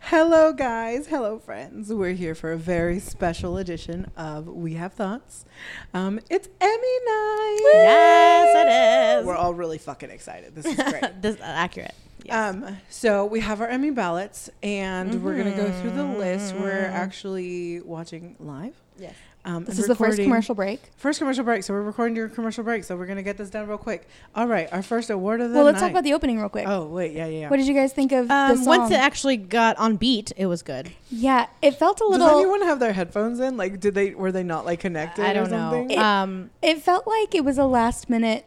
Hello, guys. Hello, friends. We're here for a very special edition of We Have Thoughts. It's Emmy night. Yes, it is. We're all really fucking excited. This is great. This is accurate. Yes. So we have our Emmy ballots, and we're gonna go through the list. We're actually watching live. Yes. This is the first commercial break. First commercial break. So we're recording your commercial break. So we're gonna get this done real quick. All right, our first award of the Well, let's night. talk about the opening real quick. Oh wait, yeah. What did you guys think of the song? Once it actually got on beat, it was good. Yeah, it felt a Does little. anyone have their headphones in? Like, were they not like connected? I don't or something? know. It felt like it was a last minute.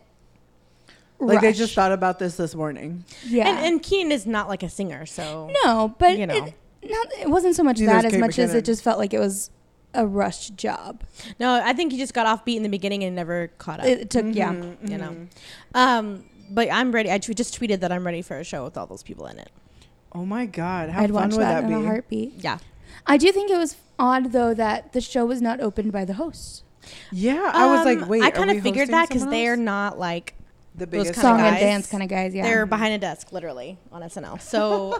Like they rush. just thought about this morning. Yeah. And Keenan is not like a singer, so no, but you know. it wasn't so much Neither that is as Kate much as McKinnon. it just felt like it was a rushed job. No, I think he just got off beat in the beginning and never caught up. It took, yeah. You know. But I'm ready. I just tweeted that I'm ready for a show with all those people in it. Oh my God, how I'd fun watch would that that in be? a heartbeat. Yeah. I do think it was odd though that the show was not opened by the hosts. Yeah, I was like, wait. I kind are of we figured hosting that because someone they're else? not like the those biggest kind of Song and guys. dance kind of guys. Yeah. They're behind a desk, literally on SNL. So,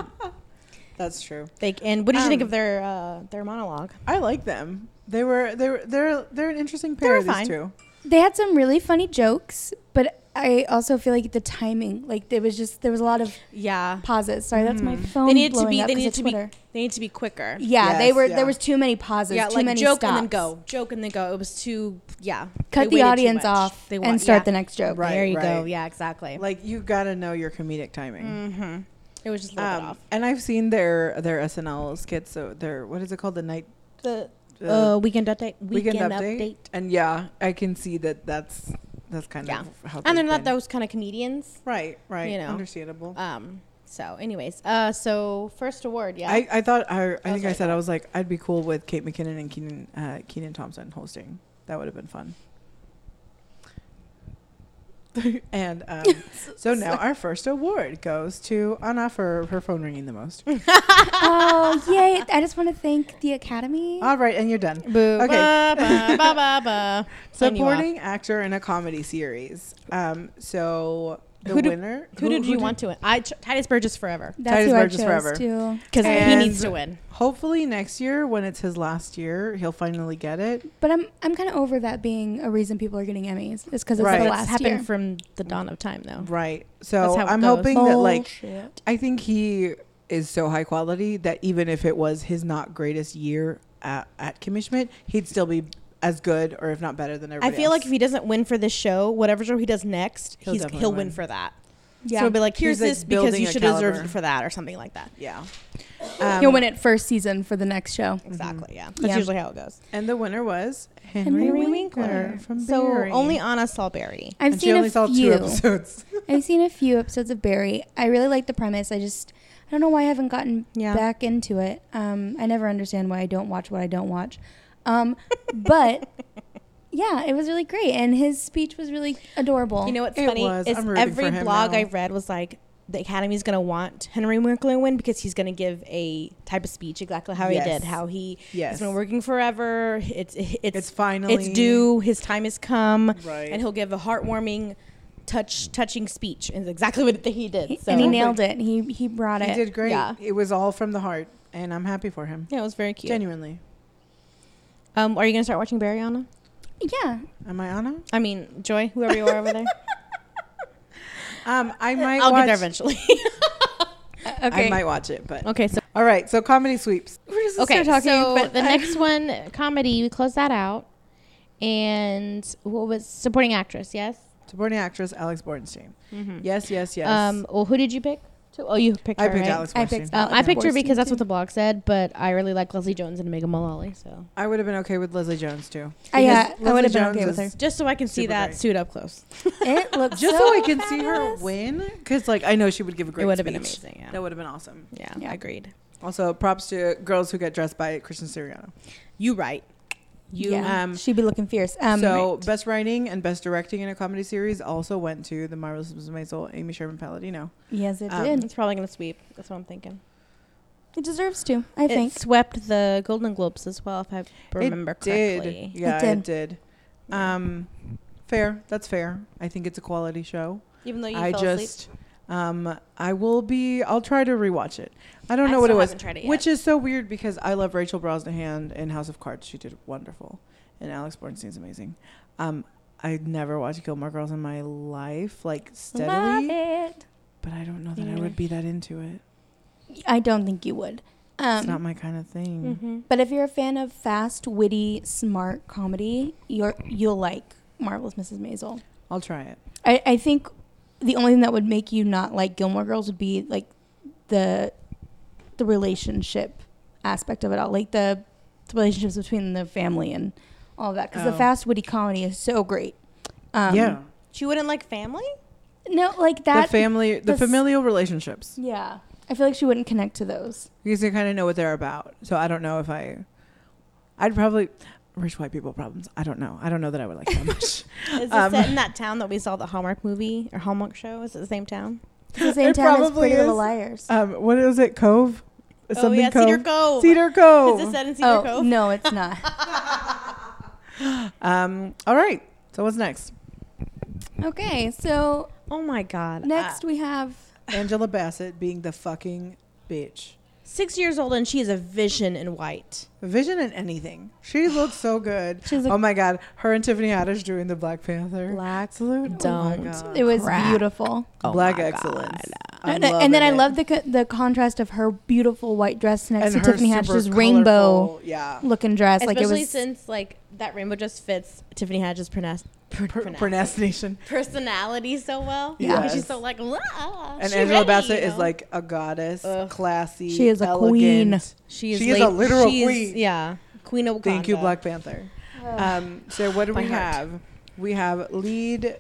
That's true. and what did you think of their monologue? I like them. They're an interesting pair. They were These fine. two. They had some really funny jokes, but I also feel like the timing, like there was a lot of Yeah. pauses. Sorry, that's my phone. They needed to blowing be. up They 'cause needed of to be. Twitter. They need to be quicker. Yeah, Yes, they were. yeah. There was too many pauses. Yeah, too like many joke stops. and then go. Joke and then go. It was too. Yeah. Cut They the waited too audience much. off They and start the next joke. Right. There you go. Yeah, exactly. Like you got to know your comedic timing. It was just a little bit off. And I've seen their SNL skits. So their what is it called? The night. The Weekend weekend update. And yeah, I can see that's kind Yeah. of how. And they're they've not been. those kind of comedians. Right. you know. Understandable. So, anyways, so first award. Yeah. I thought I think I what I said I was like I'd be cool with Kate McKinnon and Keenan Thompson hosting. That would have been fun. And so now our first award goes to Anna for her phone ringing the most. Oh yay! I just want to thank the Academy. All right, and you're done. Boo. Okay. Ba, ba, ba, ba, ba. Sign you off. Supporting actor in a comedy series. So the Who winner. Who did you want to win? Titus Burgess forever. That's Titus who I Burgess chose forever. too. Because he And- needs to win. Hopefully next year, when it's his last year, he'll finally get it. But I'm kind of over that being a reason people are getting Emmys. It's because it's Right. the It's last happened year. from the dawn of time, though. Right. That's So how it I'm goes. hoping that like Bullshit. I think he is so high quality that even if it was his not greatest year at Kimmy Schmidt, he'd still be as good or if not better than I everybody feel else. like if he doesn't win for this show, whatever show he does next, He'll definitely he'll win. win for that. Yeah. So it'll be like, He's, here's like, this because building you a should have caliber. deserved it for that or something like that. Yeah. He'll win it first season for the next show. Exactly. Yeah. That's Yeah. usually how it goes. And the winner was Henry Winkler from So Barry. only Anna saw Barry. I've And she seen only a saw 2 few. episodes. I've seen a few episodes of Barry. I really like the premise. I don't know why I haven't gotten Yeah. back into it. I never understand why I don't watch what I don't watch. But yeah, it was really great, and his speech was really adorable. You know what's It funny was. is I'm rooting every for him blog now. I read was like the Academy's going to want Henry Winkler to win because he's going to give a type of speech exactly how Yes. he did, how he's Yes. been working forever. It's finally it's due. His time has come, Right. and he'll give a heartwarming, touching speech. And it's exactly what he did. So. and he nailed it. He brought He it. did great. Yeah. It was all from the heart, and I'm happy for him. Yeah, it was very cute. Genuinely. Are you going to start watching Barry, Anna? Yeah. Am I Anna? I mean, Joy, whoever you are over there. I might I'll watch, get there eventually. Okay. I might watch it, but Okay, so all right. So comedy sweeps. We're just okay, start talking, so but the next one, comedy, we closed that out. And what was supporting actress? Yes. Supporting actress Alex Borstein. Mm-hmm. Yes. Well, who did you pick? Oh, you picked her. I picked right? Alex I Borstein. picked I picked her Borstein because that's too. what the blog said, but I really like Leslie Jones and Megan Mullally, so I would have been okay with Leslie Jones too. Yeah, Because I would have Leslie been okay Jones with her. is- just so I can see Super that great. suit up close. It looks Just so so I can see her fabulous. win, because like I know she would give a great. It would have been speech. amazing. Yeah, That would have been awesome. yeah, I agreed. Also, props to girls who get dressed by Kristen Siriano. You right. Yeah. She'd be looking fierce. So best writing and best directing in a comedy series also went to The Marvelous Mrs. Maisel, Amy Sherman Palladino. yes, it um, did. It's probably gonna sweep. That's what I'm thinking. It deserves to. I think. It swept the Golden Globes as well, if I remember It did. correctly. Yeah, It it did. Fair. That's fair. I think it's a quality show. Even though you I fell just I'll try to rewatch it. I don't I know what it still was, haven't tried it which yet. is so weird because I love Rachel Brosnahan in House of Cards. She did wonderful, and Alex Bornstein's amazing. I never watched Gilmore Girls in my life, like steadily, Love it. but I don't know that I neither. would be that into it. I don't think you would. It's not my kind of thing. Mm-hmm. But if you're a fan of fast, witty, smart comedy, you'll like Marvelous Mrs. Maisel. I'll try it. I think the only thing that would make you not like Gilmore Girls would be like the relationship aspect of it all, like the relationships between the family and all of that. Because the Oh. fast, witty comedy is so great. Yeah, She wouldn't like family? No, like that. the the s- familial relationships. Yeah. I feel like she wouldn't connect to those. Because you kind of know what they're about. So I don't know if I'd probably rich white people problems. I don't know. I don't know that I would like that much. Is it set in that town that we saw the Hallmark movie or Hallmark show? Is it the same town? It's the same It time as probably Pretty Little is. Liars. What is it? Cove? Something Cove? Cedar Cove. Cedar Cove. Is it set in Cedar Cove? No, it's not. All right. So what's next? Okay, so Oh my God. next we have Angela Bassett being the fucking bitch. 6 years old and she is a vision in white. Vision in anything. She looks so good. She's a- Oh my God. Her and Tiffany Haddish doing the Black Panther. Black Absolute. don't. it was crap. beautiful. Black my excellence. And then I love the contrast of her beautiful white dress next to Tiffany Haddish's rainbow colorful, yeah. looking dress. Like it Especially was since like that rainbow just fits Tiffany Haddich's Pronunciation. personality so well. Yeah. Because she's Yes. so like, "Wah, And she Angela ready," Bassett you is know? like a goddess, Ugh. classy. She is a elegant. queen. she is a literal she's- queen. Yeah, Queen of Wakanda. Thank you, Black Panther. So what do My we heart. have? We have lead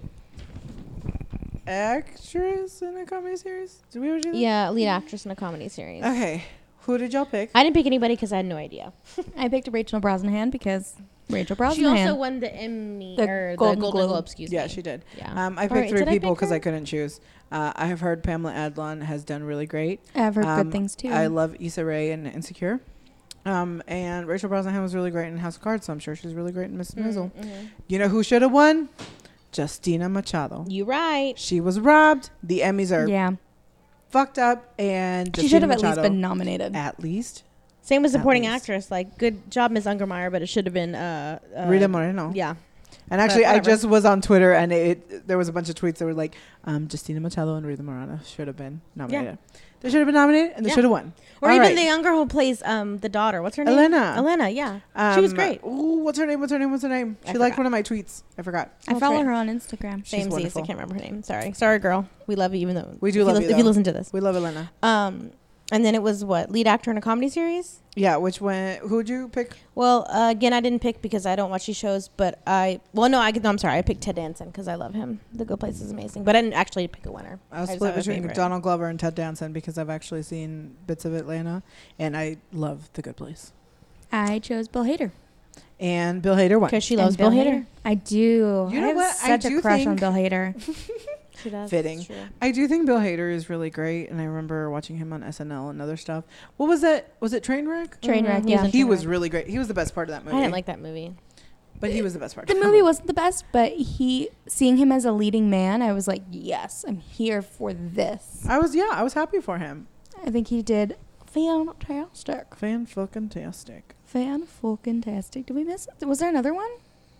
actress in a comedy series. Did we ever do that? Yeah, lead actress in a comedy series. Okay. Who did y'all pick? I didn't pick anybody because I had no idea. I picked Rachel Brosnahan because Rachel Brosnahan. She also won the Emmy The or Golden the Golden Globe. Globe. Excuse me. Yeah, she did. Yeah. I Or picked wait, three did I people pick because I her? couldn't choose. I have heard Pamela Adlon has done really great. I've heard good things too. I love Issa Rae in Insecure. And Rachel Brosnahan was really great in House of Cards, so I'm sure she's really great in Mrs. Maisel. Mhm. You know who should have won? Justina Machado. You right. She was robbed. The Emmys are yeah, fucked up, and she Justina should have at least Machado, been nominated. At least. Same with At supporting least. actress. Like, good job, Ms. Ungermeyer, but it should have been Rita Moreno. Yeah. And actually, I whatever. just was on Twitter, and there was a bunch of tweets that were like, Justina Machado and Rita Moreno should have been nominated. They should have been nominated, and they Yeah. should have won. Or All even right. the young girl who plays the daughter. What's her name? Elena. Yeah. She was great. Ooh, what's her name? I She liked forgot. one of my tweets. I forgot. I I'll follow try. her on Instagram. She's Same Z's. I wonderful. can't remember her name. Sorry, girl. We love you, even though We do if love you, you, if you though. listen to this. We love Elena. And then it was what, lead actor in a comedy series. Yeah, which one? Who'd you pick? Well, again, I didn't pick because I don't watch these shows. But I'm sorry. I picked Ted Danson because I love him. The Good Place is amazing. But I didn't actually pick a winner. I was just split have a between favorite. Donald Glover and Ted Danson because I've actually seen bits of Atlanta, and I love The Good Place. I chose Bill Hader. And Bill Hader won. Because she And loves Bill Hader. I do. You know I have what? I such do a crush on think- Bill Hader. She does. Fitting. It's true. I do think Bill Hader is really great, and I remember watching him on SNL and other stuff. What was that? Was it Trainwreck? Trainwreck, Mhm, yeah. He was Trainwreck. really great. He was the best part of that movie. I didn't like that movie. but he was the best part. The movie wasn't the best, but seeing him as a leading man, I was like, yes, I'm here for this. I was happy for him. I think he did fantastic. Fan-fucking-tastic. Fan-fucking-tastic. Did we miss it? Was there another one?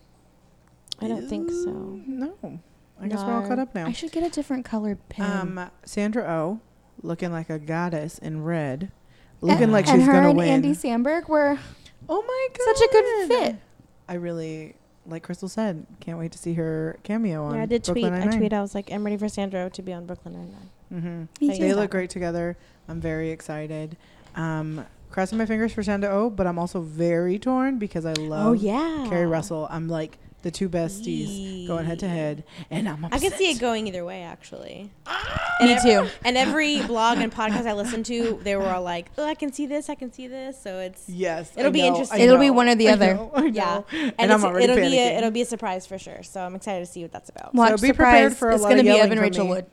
I don't think so. No. I guess we're all No. caught up now. I should get a different colored pen. Sandra Oh, looking like a goddess in red. Looking like and she's her going to and win. Andy Samberg were Oh my god. such a good fit. I really, like Crystal said, can't wait to see her cameo on Yeah, I did Brooklyn tweet. I Nine-Nine. tweeted. I was like, I'm ready for Sandra to be on Brooklyn Nine-Nine. Mm-hmm. Me They too. look great together. I'm very excited. Crossing my fingers for Sandra Oh, but I'm also very torn because I love Oh yeah. Carrie Russell. I'm like the two besties going head to head, and I'm I upset. can see it going either way, actually. Me too. And every blog and podcast I listened to, they were all like, "Oh, I can see this. I can see this." So it's Yes, It'll I be know, interesting. I It'll be know, one or the I other. know, I yeah, know. and And I'm already it'll panicking. be a surprise for sure. So I'm excited to see what that's about. Watch be prepared surprise. for a It's lot going to of be yelling Evan from Rachel me. Wood.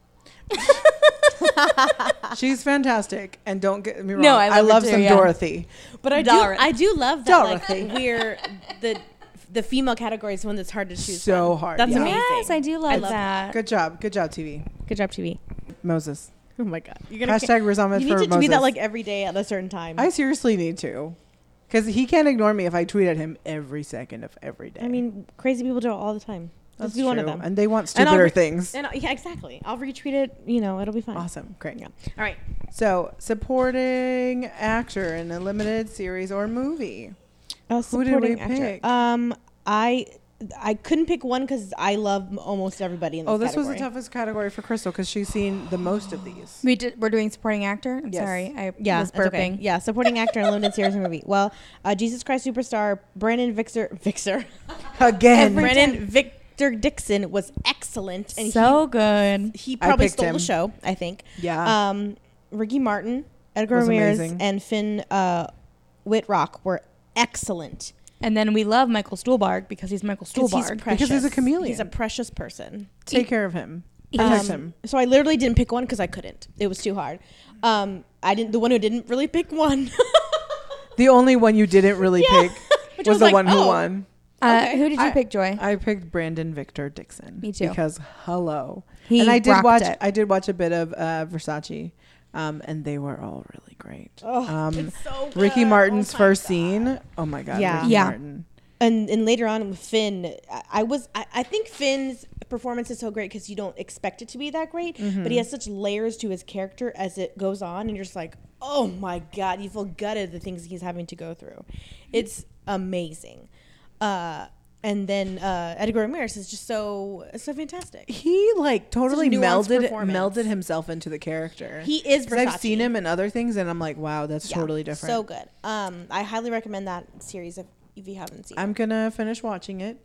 She's fantastic, and don't get me wrong. No, I love her love too, some yeah. Dorothy. But I Dorothy. do love that Dorothy. like we're the female category is one that's hard to choose. So from. hard, That's yeah. amazing. Yes, I do love love that. Good job, TV. Good job, TV. Moses. Oh my god, you're gonna Hashtag Razamit You for need to Moses. tweet that like every day at a certain time. I seriously need to, because he can't ignore me if I tweet at him every second of every day. I mean, crazy people do it all the time. that's Let's be one of true. them. And they want And I'll stupider re- things. And yeah, exactly. I'll retweet it. You know, it'll be fine. Awesome, great. Yeah. All right. So, supporting actor in a limited series or movie. Who did we Supporting actor. pick? I couldn't pick one because I love almost everybody in this This was category. the toughest category for Crystal because she's seen the most of these. We're doing supporting actor. I'm Yes. sorry, I Yeah, was it's okay. burping. Yeah, supporting actor in a limited series or movie. Well, Jesus Christ Superstar, Brandon Victor Again. Brandon Victor Dixon was excellent, and So good. he I probably picked stole him. the show. I think. Yeah. Ricky Martin, Edgar Was Ramirez, amazing. and Finn Whitrock were excellent. And then we love Michael Stuhlbarg because he's Michael 'Cause he's Stuhlbarg. precious. Because he's a chameleon. He's a precious person. Take care of him. Protect him. So I literally didn't pick one because I couldn't. It was too hard. I didn't. The one who didn't really pick one. The only one you didn't really Yeah. pick Which I was was the like, one who oh. won. Okay. Who did you pick, Joy? I picked Brandon Victor Dixon. Me too. Because hello. He and I did rocked watch it. I did watch a bit of Versace. And they were all really great. It's so good. Ricky Martin's Oh my first God. scene. Oh my god. Yeah. Ricky Yeah. Martin. And later on with Finn, I think Finn's performance is so great because you don't expect it to be that great, but he has such layers to his character as it goes on, and you're just like, oh my god, you feel gutted the things he's having to go through. It's amazing. And then Edgar Ramirez is just so fantastic. He like totally Such a nuanced performance. melded himself into the character. He is 'Cause I've Versace. seen him in other things and I'm like, wow, that's Yeah, totally different. So good. I highly recommend that series if you haven't seen it. I'm gonna finish watching it.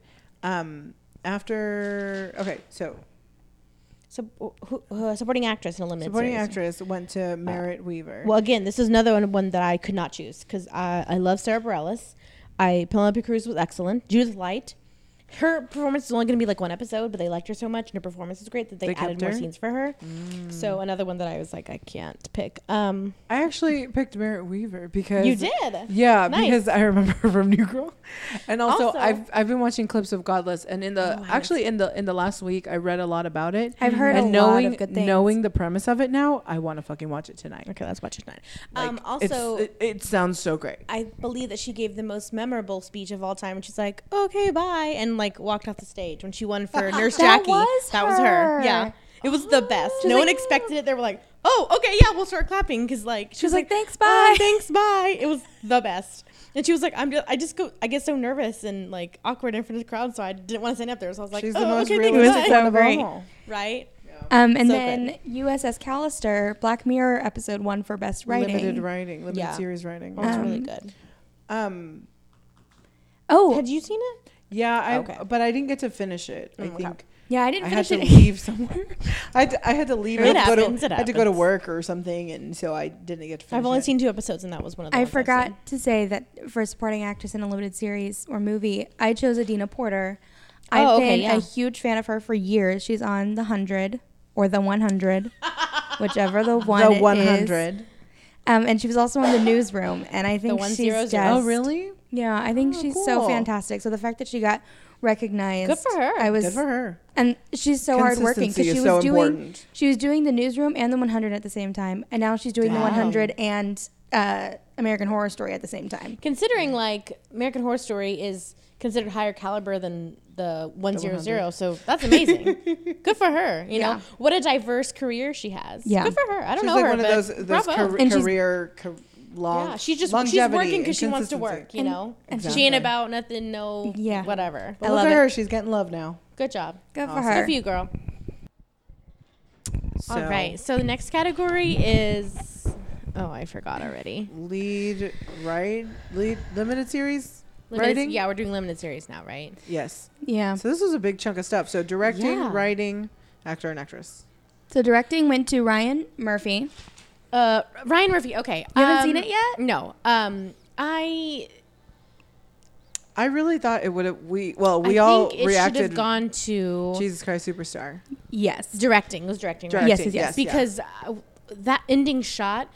Supporting actress in a limited Supporting series. actress went to Merritt Weaver. Well, again, this is another one that I could not choose because I love Sarah Bareilles. Penelope Cruz was excellent. Judith Light. Her performance is only going to be like one episode, but they liked her so much, and her performance is great that they They added kept more her? scenes for her. So another one that I was like, I can't pick. I actually picked Merritt Weaver because You did? Yeah, Nice. because I remember her from New Girl, and also, Also- I've been watching clips of Godless, and in the in the last week I read a lot about it. I've heard and a lot knowing of good things. knowing the premise of it now, I want to fucking watch it tonight. Okay, let's watch it tonight. Like, Also, it sounds so great. I believe that she gave the most memorable speech of all time, and she's like, "Okay, bye," and like walked off the stage when she won for Nurse That Jackie. was That was her. her. Yeah, it was the best. She's No one like- expected it. They were like, "Oh, okay, yeah, we'll start clapping," because like She was like, "Thanks, "Oh, bye." thanks, bye." It was the best. And she was like, I get so nervous and like awkward in front of the crowd, so I didn't want to stand up there. So I was like, She's oh, the most okay, thanks, realistic bye. one of great. all. Right? And So then USS Callister, Black Mirror episode 1 for best writing. Limited Yeah. series writing. That was Um, really good. Oh, Had you seen it? Yeah, Okay. but I didn't get to finish it. I Okay. think yeah, I didn't I had finish to it. leave somewhere. I had to leave. It I had to happens, it I had to go to happens. work or something, and so I didn't get to finish I've only it. seen 2 episodes, and that was one of the I ones I've seen. forgot to say that for supporting actress in a limited series or movie, I chose Adina Porter. Oh, I've okay, been yeah. a huge fan of her for years. She's on The 100 or The 100, whichever the one The it is. 100. And she was also on The Newsroom, and I think she's 100. just, Oh, really? Yeah, I think Oh, she's so cool. fantastic. So the fact that she got recognized, Good for her. I was, Good for her. and she's so hardworking Consistency because is she was so doing important. she was doing The Newsroom and The 100 at the same time, and now she's doing The Wow. 100 and American Horror Story at the same time. Considering like American Horror Story is considered higher caliber than the 100, so that's amazing. Good for her. You know Yeah. what a diverse career she has. Yeah. Good for her. I don't She's know like her, one of but those bravo. And she's- career long. Yeah, she's longevity working and because she wants to consistency. work. You know, and she Exactly. ain't about nothing. No, Yeah. whatever. But I look love at it. her; she's getting love now. Good job. Good for Awesome. her. Good for you, girl. So, All right. So the next category is. Oh, I forgot already. lead limited series Limited, writing. yeah, we're doing limited series now, right? Yes. Yeah. So this was a big chunk of stuff. So directing, Yeah. writing, actor, and actress. So directing went to Ryan Murphy. Ryan Murphy. Okay. You haven't seen it yet? No. I really thought it would have. We I all think it should reacted. have gone to Jesus Christ Superstar. Yes. directing. It was directing, right? Directing, yes, yeah. Because that ending shot,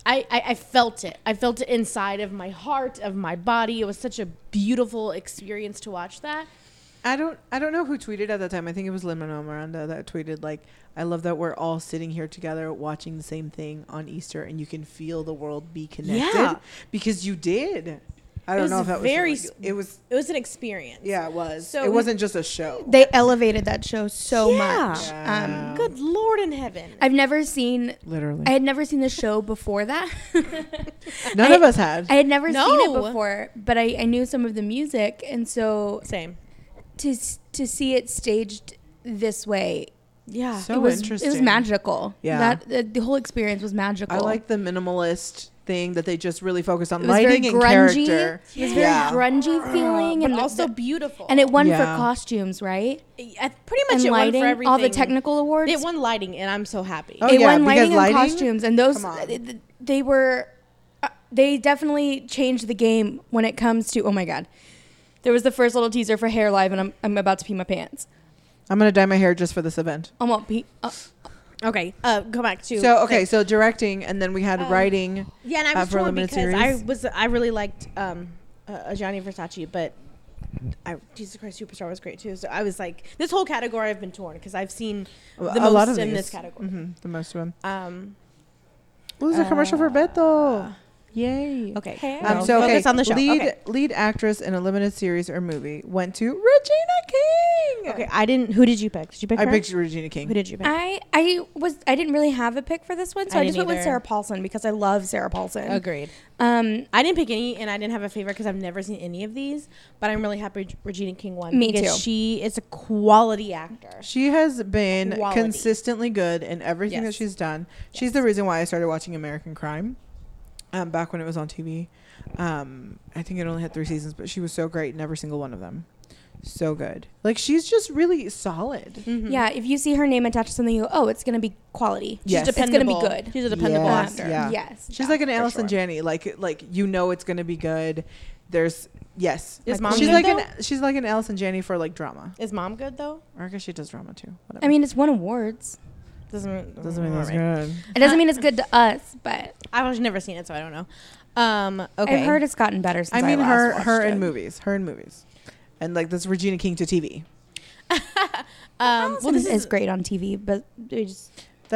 I felt it. I felt it inside of my heart, of my body. It was such a beautiful experience to watch that. I don't know who tweeted at that time. I think it was Lin-Manuel Miranda that tweeted, like, I love that we're all sitting here together watching the same thing on Easter, and you can feel the world be connected. Yeah. Because you did. I don't know if that was it was an experience. Yeah, it was. So it wasn't just a show. They elevated that show so Yeah. much. Yeah. Good Lord in heaven. I've never seen. Literally. I had never seen the show before that. None of us had. I had never seen it No. before, but I knew some of the music, and so Same. to see it staged this way, Yeah. So it was interesting. magical. Yeah. That the whole experience was magical. I like the minimalist thing that they just really focused on It was very lighting and grungy. character. It was very grungy feeling, but and also beautiful. and it won for Yeah. costumes, right? Pretty much And it lighting, won for everything. all the technical awards. It won lighting, and I'm so happy. Oh, It yeah, won because lighting and costumes, and those Come on. they were they definitely changed the game when it comes to. Oh my god, there was the first little teaser for Hair Live, and I'm about to pee my pants. I'm going to dye my hair just for this event. I'm gonna pee. Okay, go back to So directing, and then we had writing. Yeah, and I was for a torn limited because series. I really liked Gianni Versace, but Jesus Christ Superstar was great too. So I was like, this whole category I've been torn because I've seen the a most lot of in these. this category. The most of them. Well, There's a commercial for Beto. Yay. Okay, Hey. So okay, focus on the show. Lead actress in a limited series or movie went to Regina King. Okay, I didn't. Who did you pick? Did you pick I her? picked Regina Who King. did you pick? I didn't really have a pick for this one, so I I just didn't went with either. Sarah Paulson because I love Sarah Paulson. Agreed. Um, I didn't pick any, and I didn't have a favorite because I've never seen any of these. But I'm really happy Regina King won. Me because too. She is a quality actor. She has been Quality. consistently good in everything that Yes. she's done. She's the reason why I started watching American Crime. Back when it was on TV. I think it only had 3 seasons, but she was so great in every single one of them. So good. Like, she's just really solid. Mm-hmm. Yeah, if you see her name attached to something, you go, oh, it's gonna be quality. Yes. It's gonna be good. She's a dependable Yes, actor. yeah. Yes. She's like an for Allison sure. Janney. Like you know it's gonna be good. There's yes. Is Mom she's good, like though? she's like an Allison Janney for like drama. Is Mom good though? Or I guess she does drama too. Whatever. I mean, it's won awards. doesn't mean that's alright. good. It doesn't mean it's good to us, but I've never seen it, so I don't know. Okay. I've heard it's gotten better since I mean last her watched it. in movies. Her in movies. And like this Regina King to TV. Well, well, this is great on TV, but we just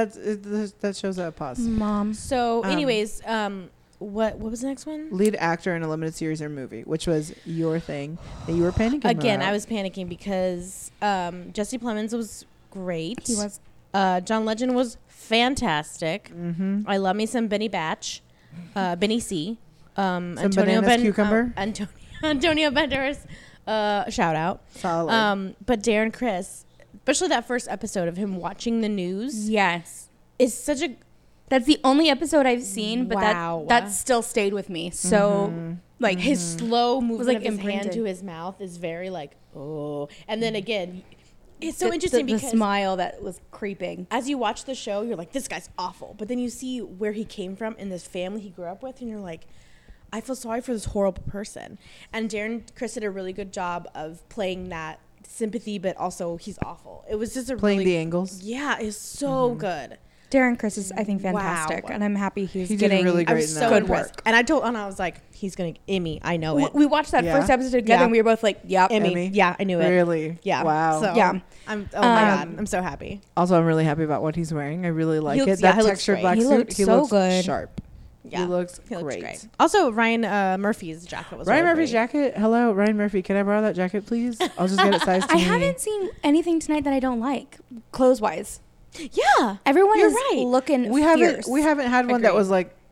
That shows a pause. mom. So, Um, anyways, what was the next one? Lead actor in a limited series or movie, which was your thing that you were panicking Again, about. I was panicking because Jesse Plemons was great. He was. John Legend was fantastic. Mm-hmm. I love me some Benny Batch, Benny C. bananas cucumber? Antonio Banderas. Shout out. Solid. But Darren Criss, especially that first episode of him watching the news, Yes. is such a That's the only episode I've seen, but Wow. that still stayed with me. So, like, his slow movement like of his hand imprinted. to his mouth is very like, oh. And then again, it's so the- interesting the because smile that was creeping. as you watch the show, you're like, this guy's awful. But then you see where he came from and this family he grew up with, and you're like, I feel sorry for this horrible person. And Darren Criss did a really good job of playing that sympathy, but also he's awful. It was just a Playing really, the angles. yeah, it's so good. Darren Criss is, I think, fantastic, Wow. and I'm happy he's He did getting really I great was in so that. impressed. Work. And I was like, he's gonna Emmy. I know it. We watched that Yeah. first episode together, Yeah. and we were both like, "Yep." Emmy. Emmy? Yeah, I knew it. Really? Yeah. Wow. So, Yeah. I'm. Oh my god, I'm so happy. Also, I'm really happy about what he's wearing. I really like looks- it. yeah, That he looks textured great. black He suit. looked He so looks good. sharp. Yeah, He looks He looks great. great. Also, Ryan Murphy's jacket was Ryan really Murphy's great. jacket. Hello, Ryan Murphy. Can I borrow that jacket, please? I'll just get it sized to I me. haven't seen anything tonight that I don't like, clothes wise. Yeah, Everyone You're is right. looking We fierce. haven't had one that Agreed. was like,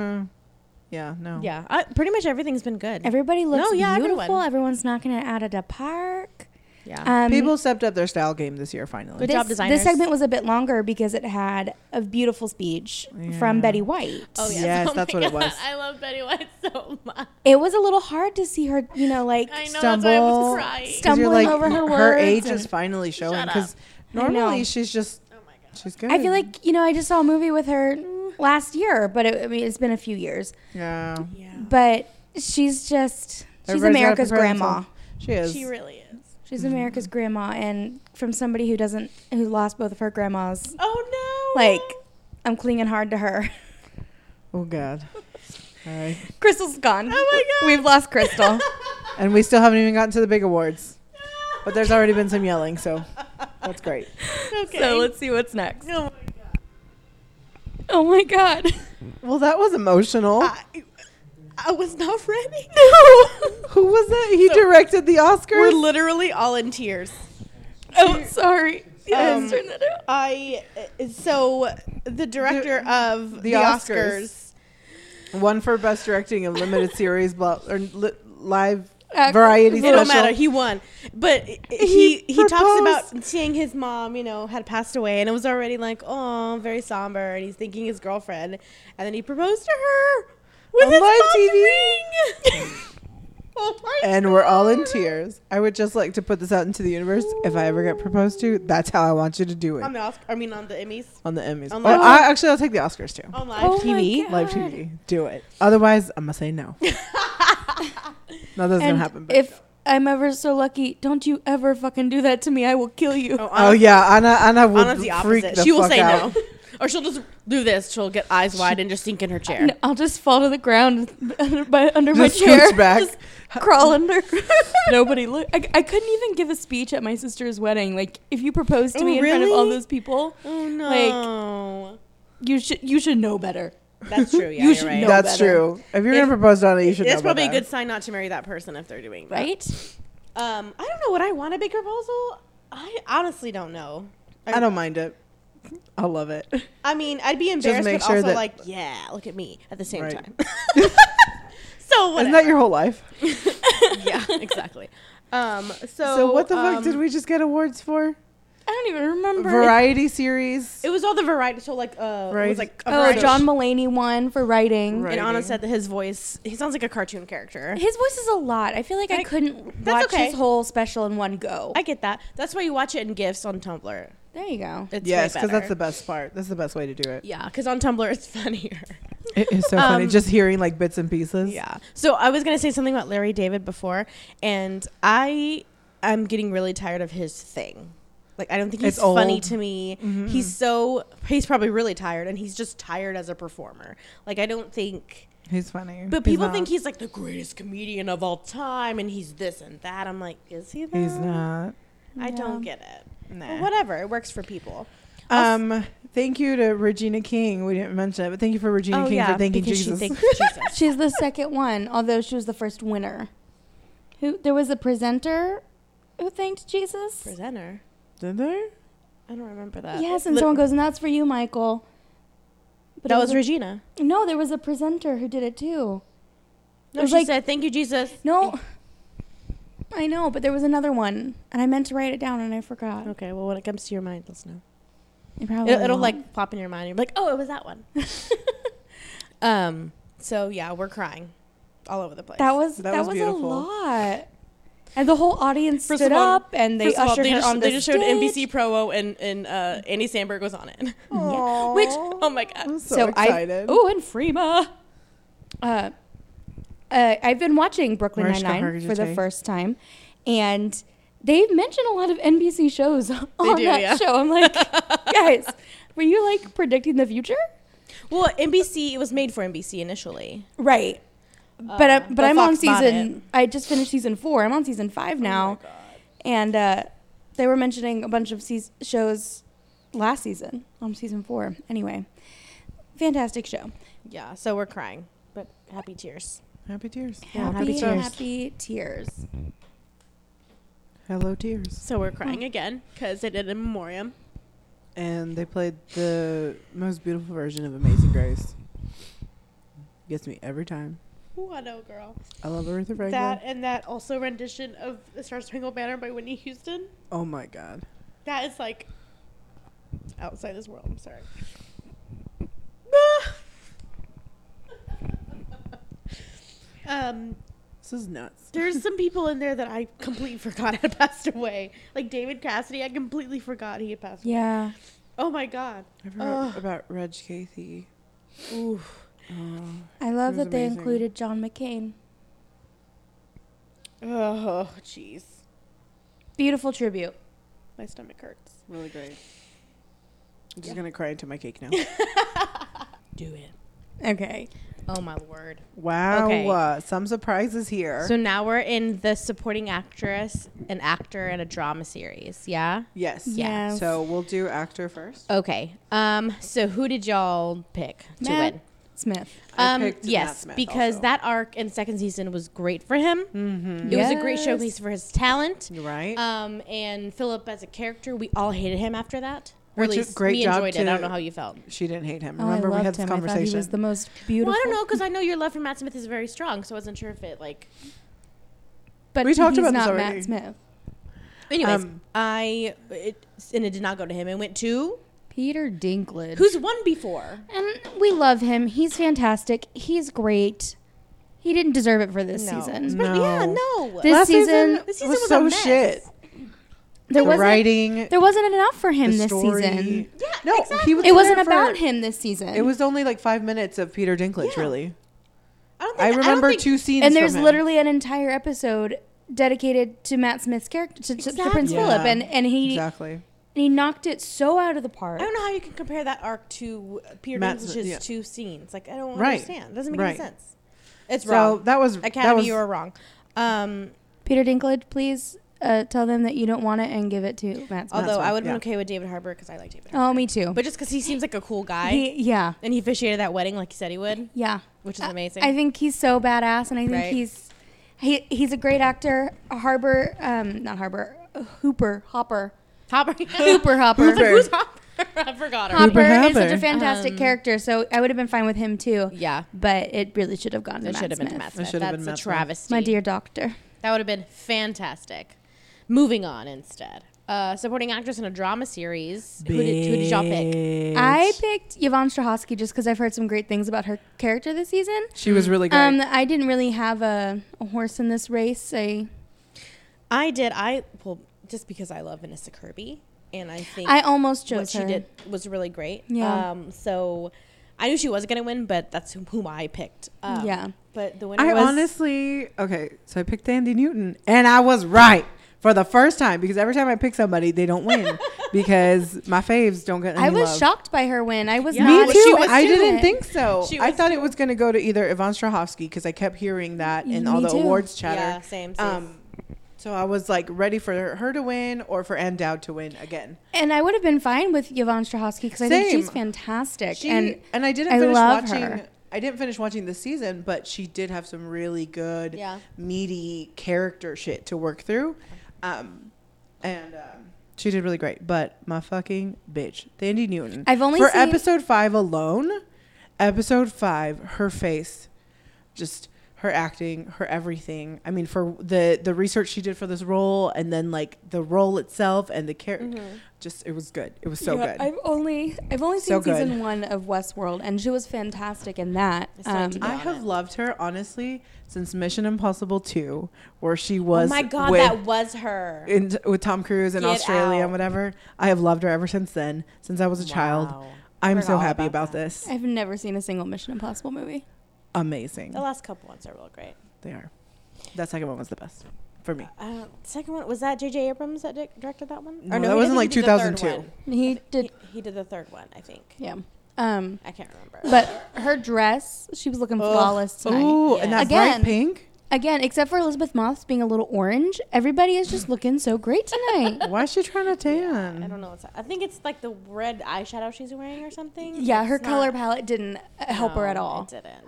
yeah, no. yeah. Pretty much everything's been good. Everybody looks No, yeah, beautiful. everyone. Everyone's knocking it out of the park. yeah. People stepped up their style game this year finally. Good this, job, designers. This segment was a bit longer because it had a beautiful speech from Yeah. Betty White. Oh yes, Yes, Oh that's my what it God. was. I love Betty White so much. It was a little hard to see her, like I know that's why I was crying. 'Cause stumbling you're like, over her her words age and- is finally showing Shut because up. I know. normally she's just Oh my god. she's good. I feel like, I just saw a movie with her last year, but it's been a few years. yeah, Yeah. But she's Everybody's gotta America's prepare grandma. themselves. She is. She really is. She's America's grandma, and from somebody who lost both of her grandmas, Oh no. like, I'm clinging hard to her. Oh God. All right. Crystal's gone. Oh my God. We've lost Crystal. And we still haven't even gotten to the big awards. But there's already been some yelling, so that's great. Okay. So let's see what's next. Oh Oh my God. Well, that was emotional. I was not ready. Who was it? He directed the Oscars? We're literally all in tears. Oh, sorry. Yes, turn that out. So the director of the Oscars. One for best directing of limited series, live Act- variety It special. don't matter. He won, but he talks about seeing his mom, had passed away, and it was already like, oh, very somber, and he's thinking his girlfriend, and then he proposed to her with On his live mom's TV. ring. Oh my And we're all in God. tears. I would just like to put this out into the universe. If I ever get proposed to, that's how I want you to do it. On the Oscar, I mean on the Emmys, On the Emmys. On Oh, live- I'll take the Oscars too. on live Oh my TV. God. Live TV. Do it. Otherwise, I'm going to say no. No, that's going to And happen. But if I'm ever so lucky, don't you ever fucking do that to me. I will kill you. oh, yeah. Anna would Anna's the freak opposite. the She will fuck say out. no, or she'll just do this. She'll get eyes wide and just sink in her chair. No, I'll just fall to the ground under my Just chair. scooch back. Just crawl under. Nobody look. I couldn't even give a speech at my sister's wedding. Like, if you proposed to Oh, me in front of all really? those people, Oh no, you should know better. that's true. Yeah, You you're should right. know That's better. true. If you're going to propose to Anna, you should know It's probably a better. good sign not to marry that person if they're doing that. Right? I don't know. Would I want a big proposal? I honestly don't know. I don't mind it. I love it. I mean, I'd be embarrassed, make but sure also that- like, yeah, look at me at the same Right. time. So whatever. Isn't that your whole life? Yeah, exactly. So what the fuck did we just get awards for? I don't even remember. Variety series. It was all the variety. So like, it Variety- was like a Oh, variety. John Mulaney won for writing. Right. And Anna Writing. said that his voice, he sounds like a cartoon character. His voice is a lot. I feel like I Like, couldn't that's watch okay. his whole special in one go. I get that. That's why you watch it in GIFs on Tumblr. There you go. It's Yes, way because that's better. the best part. That's the best way to do it. Yeah, because on Tumblr it's funnier. It is so funny. Just hearing like bits and pieces. Yeah. So I was gonna say something about Larry David before, and I'm getting really tired of his thing. Like, I don't think he's It's old. funny to me. He's probably really tired, and he's just tired as a performer. Like, I don't think. He's funny. But He's people not. think he's like the greatest comedian of all time, and he's this and that. I'm like, is he? Though? He's not. I No. don't get it. Nah. But whatever, it works for people. Thank you to Regina King. We didn't mention it, but thank you for Regina King for thanking because Jesus. She thanked Jesus. She's the second one, although she was the first winner. There was a presenter who thanked Jesus. Presenter. Did they? I don't remember that. Yes, and someone goes, and that's for you, Michael. But That it was a- Regina. No, there was a presenter who did it too. It No, was she like- said, "Thank you, Jesus." No, I know, but there was another one, and I meant to write it down, and I forgot. Okay, well, when it comes to your mind, let us know. It probably It'll won't. like pop in your mind. You're like, oh, it was that one. So yeah, we're crying all over the place. That was was a beautiful. lot, and the whole audience First stood of all- up, and they First of all, ushered her on the they just showed stage. NBC promo and Andy Samberg was on it. Aww. Which, oh my god. I'm so excited. and Freema. I've been watching Brooklyn Mariska Nine-Nine for the Hargitay. first time, and they've mentioned a lot of NBC shows on do, that yeah. show. I'm like, guys, were you like predicting the future? Well, NBC, it was made for NBC initially. Right. But I'm on Fox bought season. it. I just finished season 4. I'm on season 5 now, and they were mentioning a bunch of shows last season on season 4. Anyway, fantastic show. Yeah, so we're crying, but happy tears. Happy tears. Yeah, Happy, tears. happy tears. Hello, tears. So we're crying again because they did in memoriam. And they played the most beautiful version of Amazing Grace. Gets me every time. Ooh, I know, girl. I love Aretha Franklin. That and that also rendition of the Star Spangled Banner by Whitney Houston. Oh my God. That is like outside this world. I'm sorry. This is nuts. There's some people in there that I completely forgot had passed away. Like David Cassidy, I completely forgot he had passed away. Yeah. Oh my god. I forgot about Reg Cathy. Ooh. I love It was that they amazing. included John McCain. Oh, jeez. Beautiful tribute. My stomach hurts. Really great. I'm just going to cry into my cake now. Do it. Okay. Oh my word. Wow. Okay. Some surprises here. So now we're in the supporting actress, an actor in a drama series. Yeah. yes. Yes. So we'll do actor first. Okay. So who did y'all pick to Matt win? Smith. I picked Matt Yes, Smith because also. that arc in second season was great for him. Mm-hmm. It was a great Yes. showcase for his talent. Right. And Philip as a character, we all hated him after that. Or Which at is least great me job enjoyed it. I to- don't know how you felt. She didn't hate him. Oh, Remember, I we loved had this him. I thought conversation. he was the most beautiful. Well, I don't know because I know your love for Matt Smith is very strong, so I wasn't sure if it like. But We talked he's about this not already. Matt Smith. Anyways, Um, it did not go to him. It went to Peter Dinklage. who's won before. And we love him. He's fantastic. He's great. He didn't deserve it for this No. season. No. Yeah, no. This Last season, This season was was so a mess. shit. there The wasn't writing. there wasn't enough for him the this story. season. Yeah, No, exactly. he was It in wasn't there for- about him this season. It was only like 5 minutes of Peter Dinklage, Yeah. really. I don't I think, remember don't think, 2 scenes. and there's from him. literally an entire episode dedicated to Matt Smith's character, to Prince Exactly. Philip, Yeah. and he Exactly. he knocked it so out of the park. I don't know how you can compare that arc to Peter Matt Dinklage's Smith, yeah. 2 scenes. Like I don't Right. understand. It doesn't make Right. any sense. It's So wrong. that was Academy, you are wrong. Peter Dinklage, please tell them that you don't want it and give it to Matt Smith. Although I Smith, would have yeah. been okay with David Harbour because I like David Harbour. Oh, me too. But just because he seems like a cool guy Yeah, and he officiated that wedding like he said he would, yeah. which is amazing. I think he's so badass, and I think Right. he's a great actor. Not Hopper. Hopper. Hooper Hopper. Hooper. Who's Hopper? I forgot her. Hopper is Hopper. such a fantastic character, so I would have been fine with him too. Yeah. But it really should have gone to It Matt should have been to Smith. Matt It Smith. should have That's been a Matt Smith. travesty. My dear doctor. That would have been fantastic. Moving on instead. Supporting actress in a drama series. Who did y'all pick? I picked Yvonne Strahovski just because I've heard some great things about her character this season. She was really great. I didn't really have a horse in this race. I did. Well, just because I love Vanessa Kirby, and I think I almost what chose she her. did was really great. Yeah. So I knew she was going to win, but that's whom I picked. Yeah. But the winner I was honestly, so I picked Andy Newton, and I was right for the first time because every time I pick somebody, they don't win because my faves don't get any I was love. shocked by her win. I was Yeah. not. Me She too. was I too. didn't think so. She I was thought too. it was going to go to either Yvonne Strahovski because I kept hearing that in all Me the too. awards chatter. Yeah, same. So I was like ready for her to win or for Ann Dowd to win again. And I would have been fine with Yvonne Strahovski because I think Same. she's fantastic. And I didn't I finish love watching. her. I didn't finish watching the season, but she did have some really good, Yeah. meaty character shit to work through, she did really great. But my fucking bitch, Thandie Newton. I've only for seen- episode 5 alone. Episode 5, her face, just her acting, her everything. I mean, for the research she did for this role, and then like the role itself and the character, just it was good. It was so good. I've only So seen good. season 1 of Westworld, and she was fantastic in that. I still need to I on have it. loved her honestly since Mission Impossible 2, where she Oh was my God, with, that was her. with Tom Cruise in Get Australia out. and whatever. I have loved her ever since then, since I was a child. Wow. I'm Forgot so all happy about about that. this. I've never seen a single Mission Impossible movie. Amazing. The last couple ones are real great. They are. That second one was the best for me. Second one was that J.J. Abrams that directed that one? No, that he- wasn't I like think he did the third 2002. one. He did, He did the third one, I think. yeah. I can't remember. But her dress, she was looking flawless tonight. Ooh, Yeah. and that Again. bright pink. Again, except for Elizabeth Moss being a little orange, everybody is just looking so great tonight. Why is she trying to I tan? don't know what's I think it's like the red eyeshadow she's wearing or something. Yeah, her It's color not- palette didn't help her at No, all. It didn't.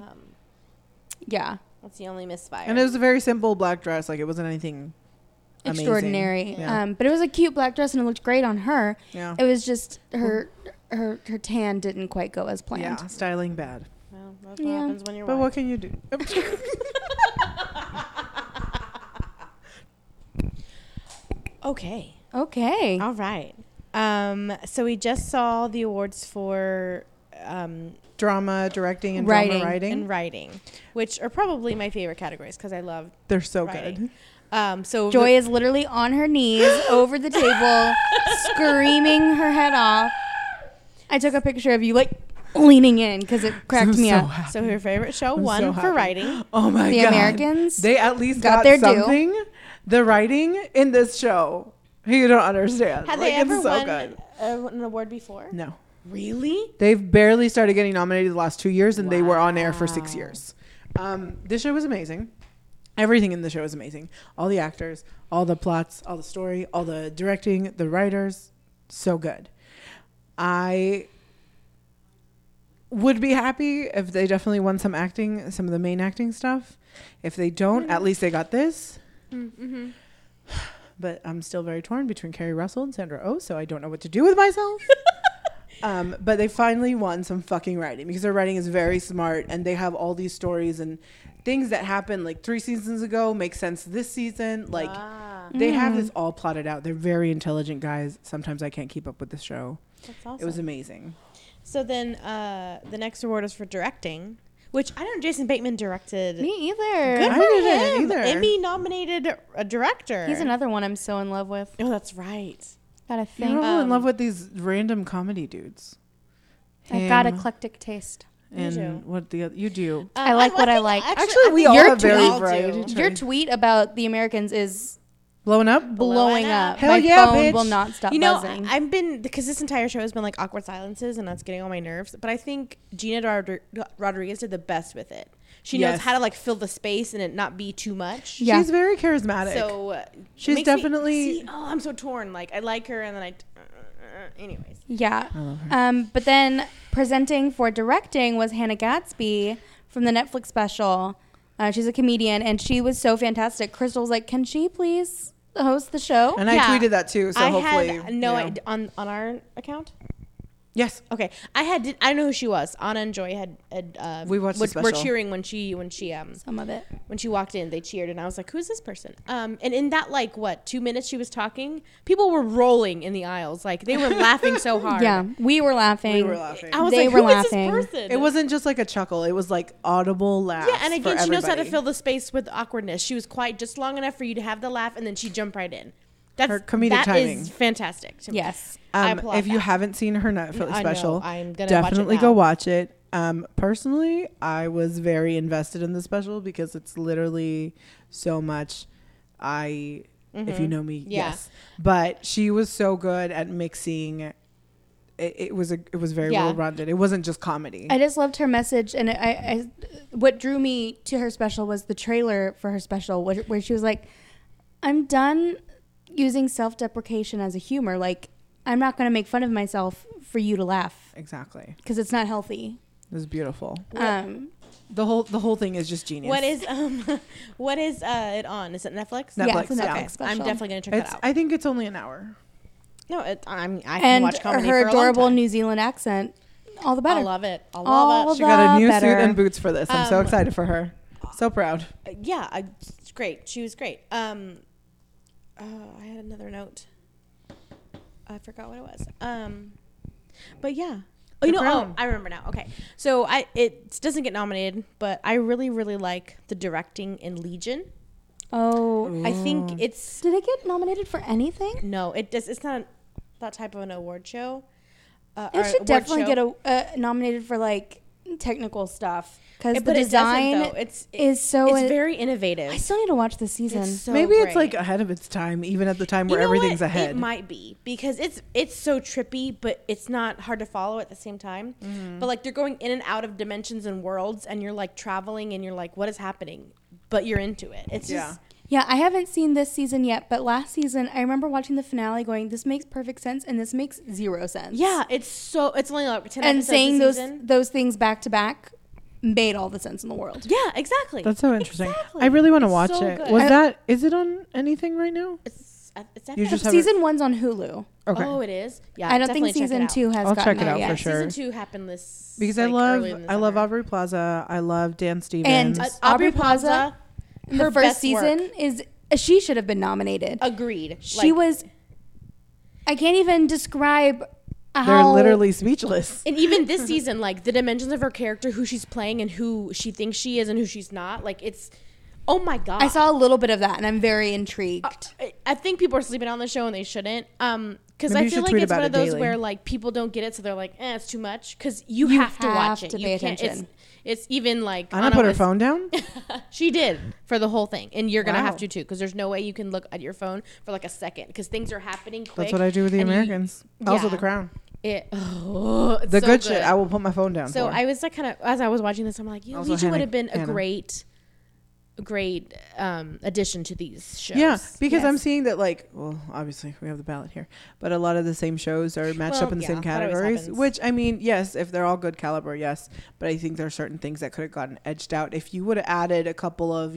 Yeah, That's the only misfire. And it was a very simple black dress. Like it wasn't anything amazing. extraordinary. Yeah. But it was a cute black dress and it looked great on her. Yeah. It was just her tan didn't quite go as planned. Yeah, styling bad. Well, that's what Yeah. happens when you're But white. what can you do? Okay. Okay. All right. So we just saw the awards for Drama, directing, and Writing. drama writing. and writing, which are probably my favorite categories because I love They're so writing. good. So Joy is literally on her knees over the table, screaming her head off. I took a picture of you like leaning in because it cracked me up. So her favorite show I'm won so for happy. writing. Oh my The god. Americans They at least got got, their due. something. The writing in this show, you don't understand. Had Like, they ever it's so won good. an award before? No. Really? They've barely started getting nominated the last 2 years, and they were on air for 6 years. This show was amazing. Everything in the show is amazing. All the actors, all the plots, all the story, all the directing, the writers, so good. I would be happy if they definitely won some acting, some of the main acting stuff. If they don't, at least they got this. Mm-hmm. But I'm still very torn between Kerry Russell and Sandra Oh, so I don't know what to do with myself. But they finally won some fucking writing because their writing is very smart, and they have all these stories and things that happened like 3 seasons ago make sense this season. Like they have this all plotted out. They're very intelligent guys. Sometimes I can't keep up with the show. That's awesome. It was amazing. So then the next award is for directing, which I don't know Jason Bateman directed. Me either. Good I for didn't him. either. Emmy nominated a director. He's another one I'm so in love with. Oh, that's right. Gotta You're think. all in love with these random comedy dudes. I've got Him eclectic taste. and too. what the other, you do. I like what I like. Actually, we think all your have very tweet- variety. do. Your tweet about the Americans is Blowing up. blowing up. Hell My yeah, phone bitch. will not stop You know, buzzing. I've been, because this entire show has been like awkward silences and that's getting on my nerves. But I think Gina Rodriguez did the best with it. She knows Yes. how to like fill the space and it not be too much. Yeah. She's very charismatic. So She's makes me- definitely- I'm so torn. Like I like her and then anyways. Yeah. I love her. But then presenting for directing was Hannah Gatsby from the Netflix special. She's a comedian, and she was so fantastic. Crystal was like, "Can she please host the show?" And I Yeah. tweeted that too. So I hopefully, had no yeah. idea on our account. Yes. Okay, I don't know who she was. Anna and Joy had We watched the were special. cheering when she Some of it. when she walked in. They cheered, and I was like, "Who's this person?" And in that 2 minutes she was talking, people were rolling in the aisles, like they were laughing so hard. Yeah, we were laughing. We were laughing. I was They like, were "Who is laughing. this person?" It wasn't just like a chuckle. It was like audible laughs. Yeah, and again, for she knows how to everybody. fill the space with awkwardness. She was quiet just long enough for you to have the laugh, and then she jumped right in. Her comedic timing. That is fantastic to me. Yes. I applaud if you that. haven't seen her Netflix I know. special, I'm gonna definitely watch it go now. watch it. Personally, I was very invested in the special because it's literally so much. If you know me, Yeah. yes. But she was so good at mixing. It was very Yeah. well rounded. It wasn't just comedy. I just loved her message, and what drew me to her special was the trailer for her special, where she was like, "I'm done using self-deprecation as a humor. Like, I'm not going to make fun of myself for you to laugh Exactly. because it's not healthy." It was beautiful. The The whole thing is just genius. what is it on? Is it Netflix? Netflix, it's a Netflix yeah. special. I'm definitely gonna check that out. I think it's only an hour. No, I can and watch comedy her for a long adorable time. New Zealand accent, all the better. I love it. I All love it. She got a new better. suit and boots for this. I'm so Um, excited for her. So proud. Yeah, it's great. She was great. I had another note. I forgot what it was. But yeah. Oh, The you know. Crown. Oh, I remember now. Okay, so it doesn't get nominated, but I really, really like the directing in Legion. Oh, I think it's did it get nominated for anything? no, it does. It's not that type of an award show. It should definitely get nominated for like technical stuff because the but it design doesn't, though. is so. It's very innovative. I still need to watch this season. It's so Maybe it's great. like ahead of its time, even at the time You where know everything's what? ahead. It might be because it's so trippy, but it's not hard to follow at the same time. But like they're going in and out of dimensions and worlds, and you're like traveling, and you're like, what is happening? But you're into it. It's just Yeah, I haven't seen this season yet, but last season I remember watching the finale going, "This makes perfect sense," and this makes 0 sense. yeah. It's only like 10 and episodes saying a season. those things back to back made all the sense in the world. Yeah, exactly. That's so interesting. Exactly. I really want to It's watch so it. good. Is it on anything right now? It's You just have Season 1's on Hulu. Okay. Oh, it is. Yeah, I don't think definitely check it season out. 2 has I'll gotten check it out out yet. for sure. Season 2 happened this Because like, I early in the love summer. Aubrey Plaza. I love Dan Stevens. And Aubrey Plaza. The her first best season work. is she should have been nominated. Agreed. She was. I can't even describe they're how literally speechless. And even this season, like the dimensions of her character, who she's playing and who she thinks she is and who she's not, like it's, oh my God. I saw a little bit of that, and I'm very intrigued. I think people are sleeping on the show and they shouldn't. Because Maybe I you feel should like tweet it's one about of it those daily. where like people don't get it, so they're like, it's too much. Because you You have to watch it. have to You pay can't- attention. It's even like Anna put her was- phone down. She did for the whole thing, and you're gonna Wow. have to too, because there's no way you can look at your phone for like a second, because things are happening quick. That's what I do with the and you- Americans. Also yeah. The Crown. It's The so good shit. I will put my phone down. So for. I was like, kind of, as I was watching this, I'm like, Also, Legion would Hannah- have been a Hannah. great addition to these shows. Yeah, because I'm Yes. seeing that, like, well, obviously we have the ballot here, but a lot of the same shows are matched up in the same that always categories. happens. Which, I mean, yes, if they're all good caliber, yes, but I think there are certain things that could have gotten edged out if you would have added a couple of,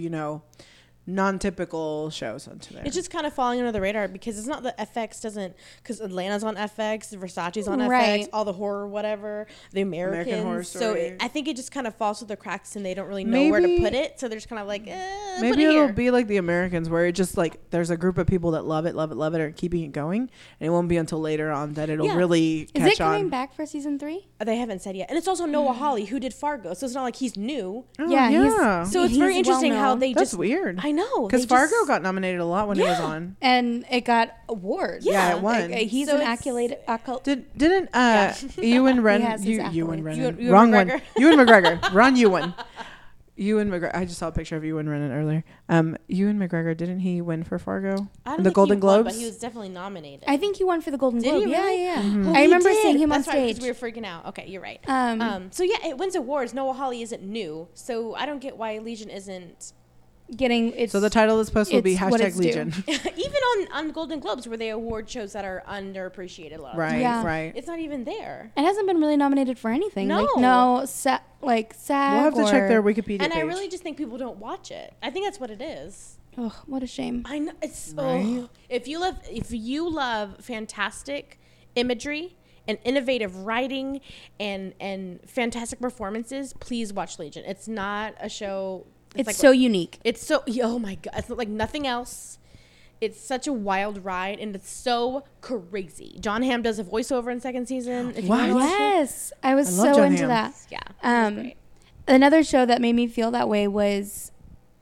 non-typical shows onto there. It's just kind of falling under the radar because it's not the FX doesn't, because Atlanta's on FX, Versace's on Right. FX, all the horror, whatever, the Americans. Horror So Story. I think it just kind of falls through the cracks and they don't really know where to Maybe- put it. So they're just kind of like, put Maybe it it'll here. be like the Americans, where it just like there's a group of people that love it, are keeping it going, and it won't be until later on that it'll Yeah. really Is catch it coming on. back for season 3? They haven't said yet. And it's also Noah Hawley who did Fargo. So it's not like he's new. Oh, Yeah, he's- yeah. So it's He's very interesting how well-known. they That's just. weird. I know. Because they Fargo just- got nominated a lot when it was Yeah. on. And it got awards. Yeah, it won. He's So an it's- Didn't Ewan Ren? He has his Ewan accolades. Rennan. Ewan Wrong one. McGregor. Ewan McGregor. Ron Ewan. Ewan McGregor. I just saw a picture of Ewan Rennan earlier. Ewan McGregor. Didn't he win for Fargo? I don't In the think Golden he won, Globes? but he was definitely nominated. I think he won for the Golden Did Globe. he Yeah, really? yeah. Mhm. I He remember did. seeing him on That's right, 'cause stage. we were freaking out. Okay, you're right. Um, So yeah, it wins awards. Noah Hawley isn't new, so I don't get why Legion isn't. getting it's So the title of this post will be it's what hashtag it's due. Legion. Even on Golden Globes, where they award shows that are underappreciated a lot. of Right, times. Yeah. right. It's not even there. It hasn't been really nominated for anything. No. SAG. We'll have to check their Wikipedia And page. I really just think people don't watch it. I think that's what it is. Ugh, what a shame. I know it's Right? if you love fantastic imagery and innovative writing and fantastic performances, please watch Legion. It's not a show. It's like, so unique. It's so, oh my God, it's like nothing else. It's such a wild ride and it's so crazy. John Hamm does a voiceover in second season. If you wanna What? watch it. Yes, I was I love so John into Hamm. that. Yeah. Um, It's great. Another show that made me feel that way was,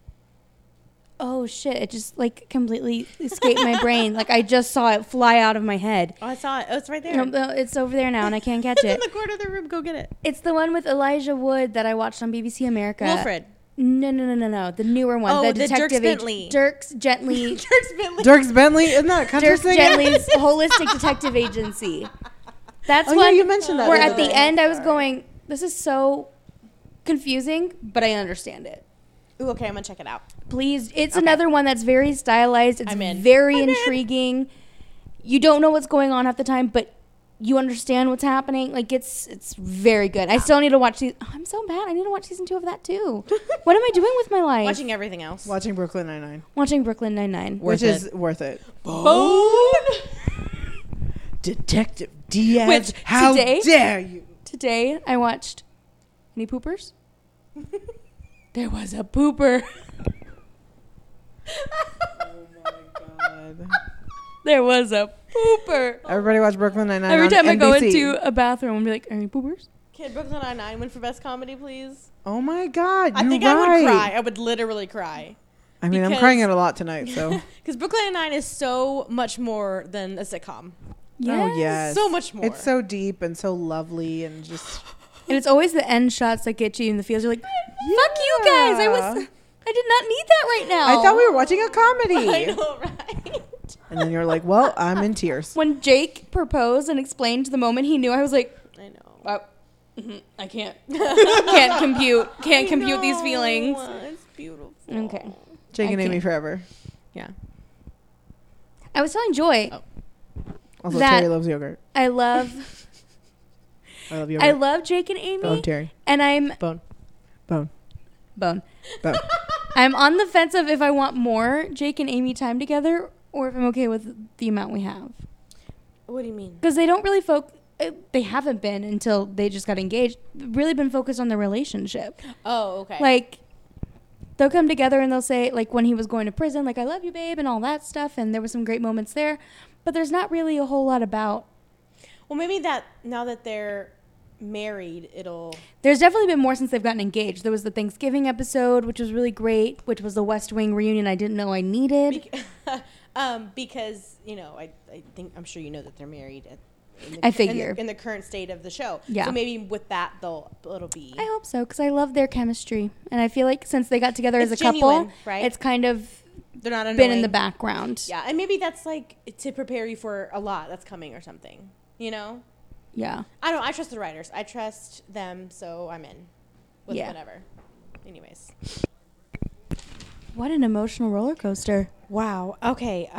oh shit! It just like completely escaped my brain. Like I just saw it fly out of my head. Oh, I saw it. Oh, it's right there. No, it's over there now, and I can't catch It's in it. the corner of the room. Go get it. It's the one with Elijah Wood that I watched on BBC America. Wilfred. No. The newer one. Oh, the the detective Dierks Bentley. Dirks Gently. Dirks Bentley. Dirks Bentley. Isn't that a country Dirk singer? Gently's Holistic Detective Agency. That's Oh, yeah, one you mentioned that where the at other the day. end I was going, this is so confusing, but I understand it. Ooh, okay, I'm gonna check it out. Please, it's Okay. another one that's very stylized. It's I'm in. very I'm in. intriguing. You don't know what's going on half the time, but you understand what's happening. Like it's very good. I still need to watch these. Oh, I'm so bad. I need to watch season 2 of that too. What am I doing with my life? Watching everything else. Watching Brooklyn Nine-Nine. Watching Brooklyn Nine-Nine. Which is worth it. Bone. Detective Diaz. Which, how today- dare you? Today I watched any poopers? There was a pooper. Oh my god. There was a pooper. Everybody watch Brooklyn Nine-Nine Every on time I go NBC. into a bathroom, I'm like, any poopers? Can Brooklyn Nine-Nine win for best comedy, please? Oh my god, I you're think right. I would cry. I would literally cry. I mean, I'm because- crying out a lot tonight, so. Because Brooklyn Nine-Nine is so much more than a sitcom. Oh, yes. So much more. It's so deep and so lovely and just. And it's always the end shots that get you in the feels. You're like, fuck you guys. I did not need that right now. I thought we were watching a comedy. I know, right? And then you're like, well, I'm in tears. When Jake proposed and explained the moment he knew, I was like, I know. I can't. Can't compute these I know. feelings. It's beautiful. Okay. Jake and I Amy can't. forever. Yeah. I was telling Joy, Oh. Also, That- Terry loves yogurt. I love I love yogurt. I love Jake and Amy. Bone, Terry. And I'm Bone. Bone. Bone. Bone. I'm on the fence of if I want more Jake and Amy time together or if I'm okay with the amount we have. What do you mean? Because they don't really they haven't been until they just got engaged, really been focused on the relationship. Oh, okay. Like, they'll come together and they'll say, like, when he was going to prison, like, I love you, babe, and all that stuff. And there were some great moments there. But there's not really a whole lot about. well, maybe that now that they're married, it'll. There's definitely been more since they've gotten engaged. There was the Thanksgiving episode, which was really great, which was the West Wing reunion I didn't know I needed. Because I think I'm sure you know that they're married. I figure. in the current state of the show. Yeah. So maybe with that it'll be. I hope so, because I love their chemistry. And I feel like since they got together as It's a couple, genuine, right? it's kind of They're not been in the annoying. background. Yeah, and maybe that's like to prepare you for a lot that's coming or something. Yeah. I don't know. I trust the writers. I trust them, so I'm in with Yeah. whatever. Anyways. What an emotional roller coaster. Wow. Okay.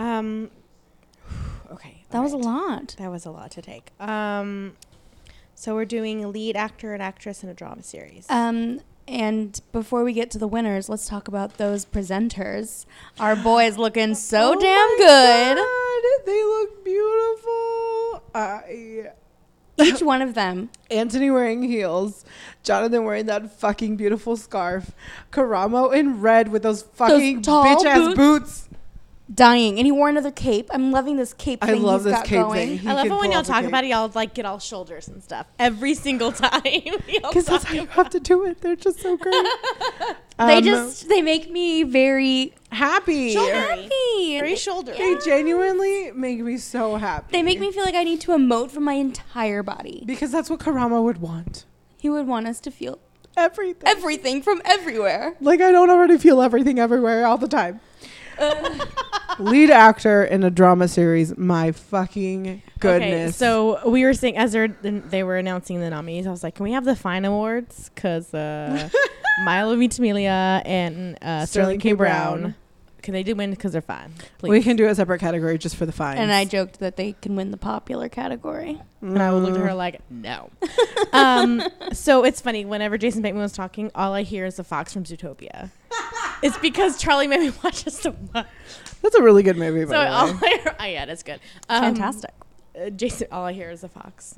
Okay. That was a alright. lot. That was a lot to take. So we're doing lead actor and actress in a drama series. And before we get to the winners, let's talk about those presenters. Our boys looking so damn good. God, they look beautiful. Each one of them. Anthony wearing heels, Jonathan wearing that fucking beautiful scarf, Karamo in red with those fucking tall bitch ass boots. Dying. And he wore another cape. I'm loving this cape thing I love he's this got cape going. thing. He I love can it when pull y'all off a talk cape. about it. Y'all like get all shoulders and stuff every single time. Because that's how you have to do it. They're just so great. They make me very happy. happy. Very shoulder. They genuinely make me so happy. They make me feel like I need to emote from my entire body. because that's what Karamo would want. He would want us to feel Everything. everything from everywhere. Like I don't already feel everything everywhere all the time. Lead actor in a drama series. My fucking goodness. Okay, so we were saying as they were announcing the nominees, I was like, can we have the fine awards? Because Milo Ventimiglia and Sterling K. Brown, can they do win because they're fine? Please. we can do a separate category just for the fines. And I joked that they can win the popular category. And I would look at her like, no. So it's funny. Whenever Jason Bateman was talking, all I hear is the fox from Zootopia. It's because Charlie made me watch it so much. That's a really good movie. So By the all way. I hear, yeah, that's good. Fantastic. Jason, all I hear is a fox.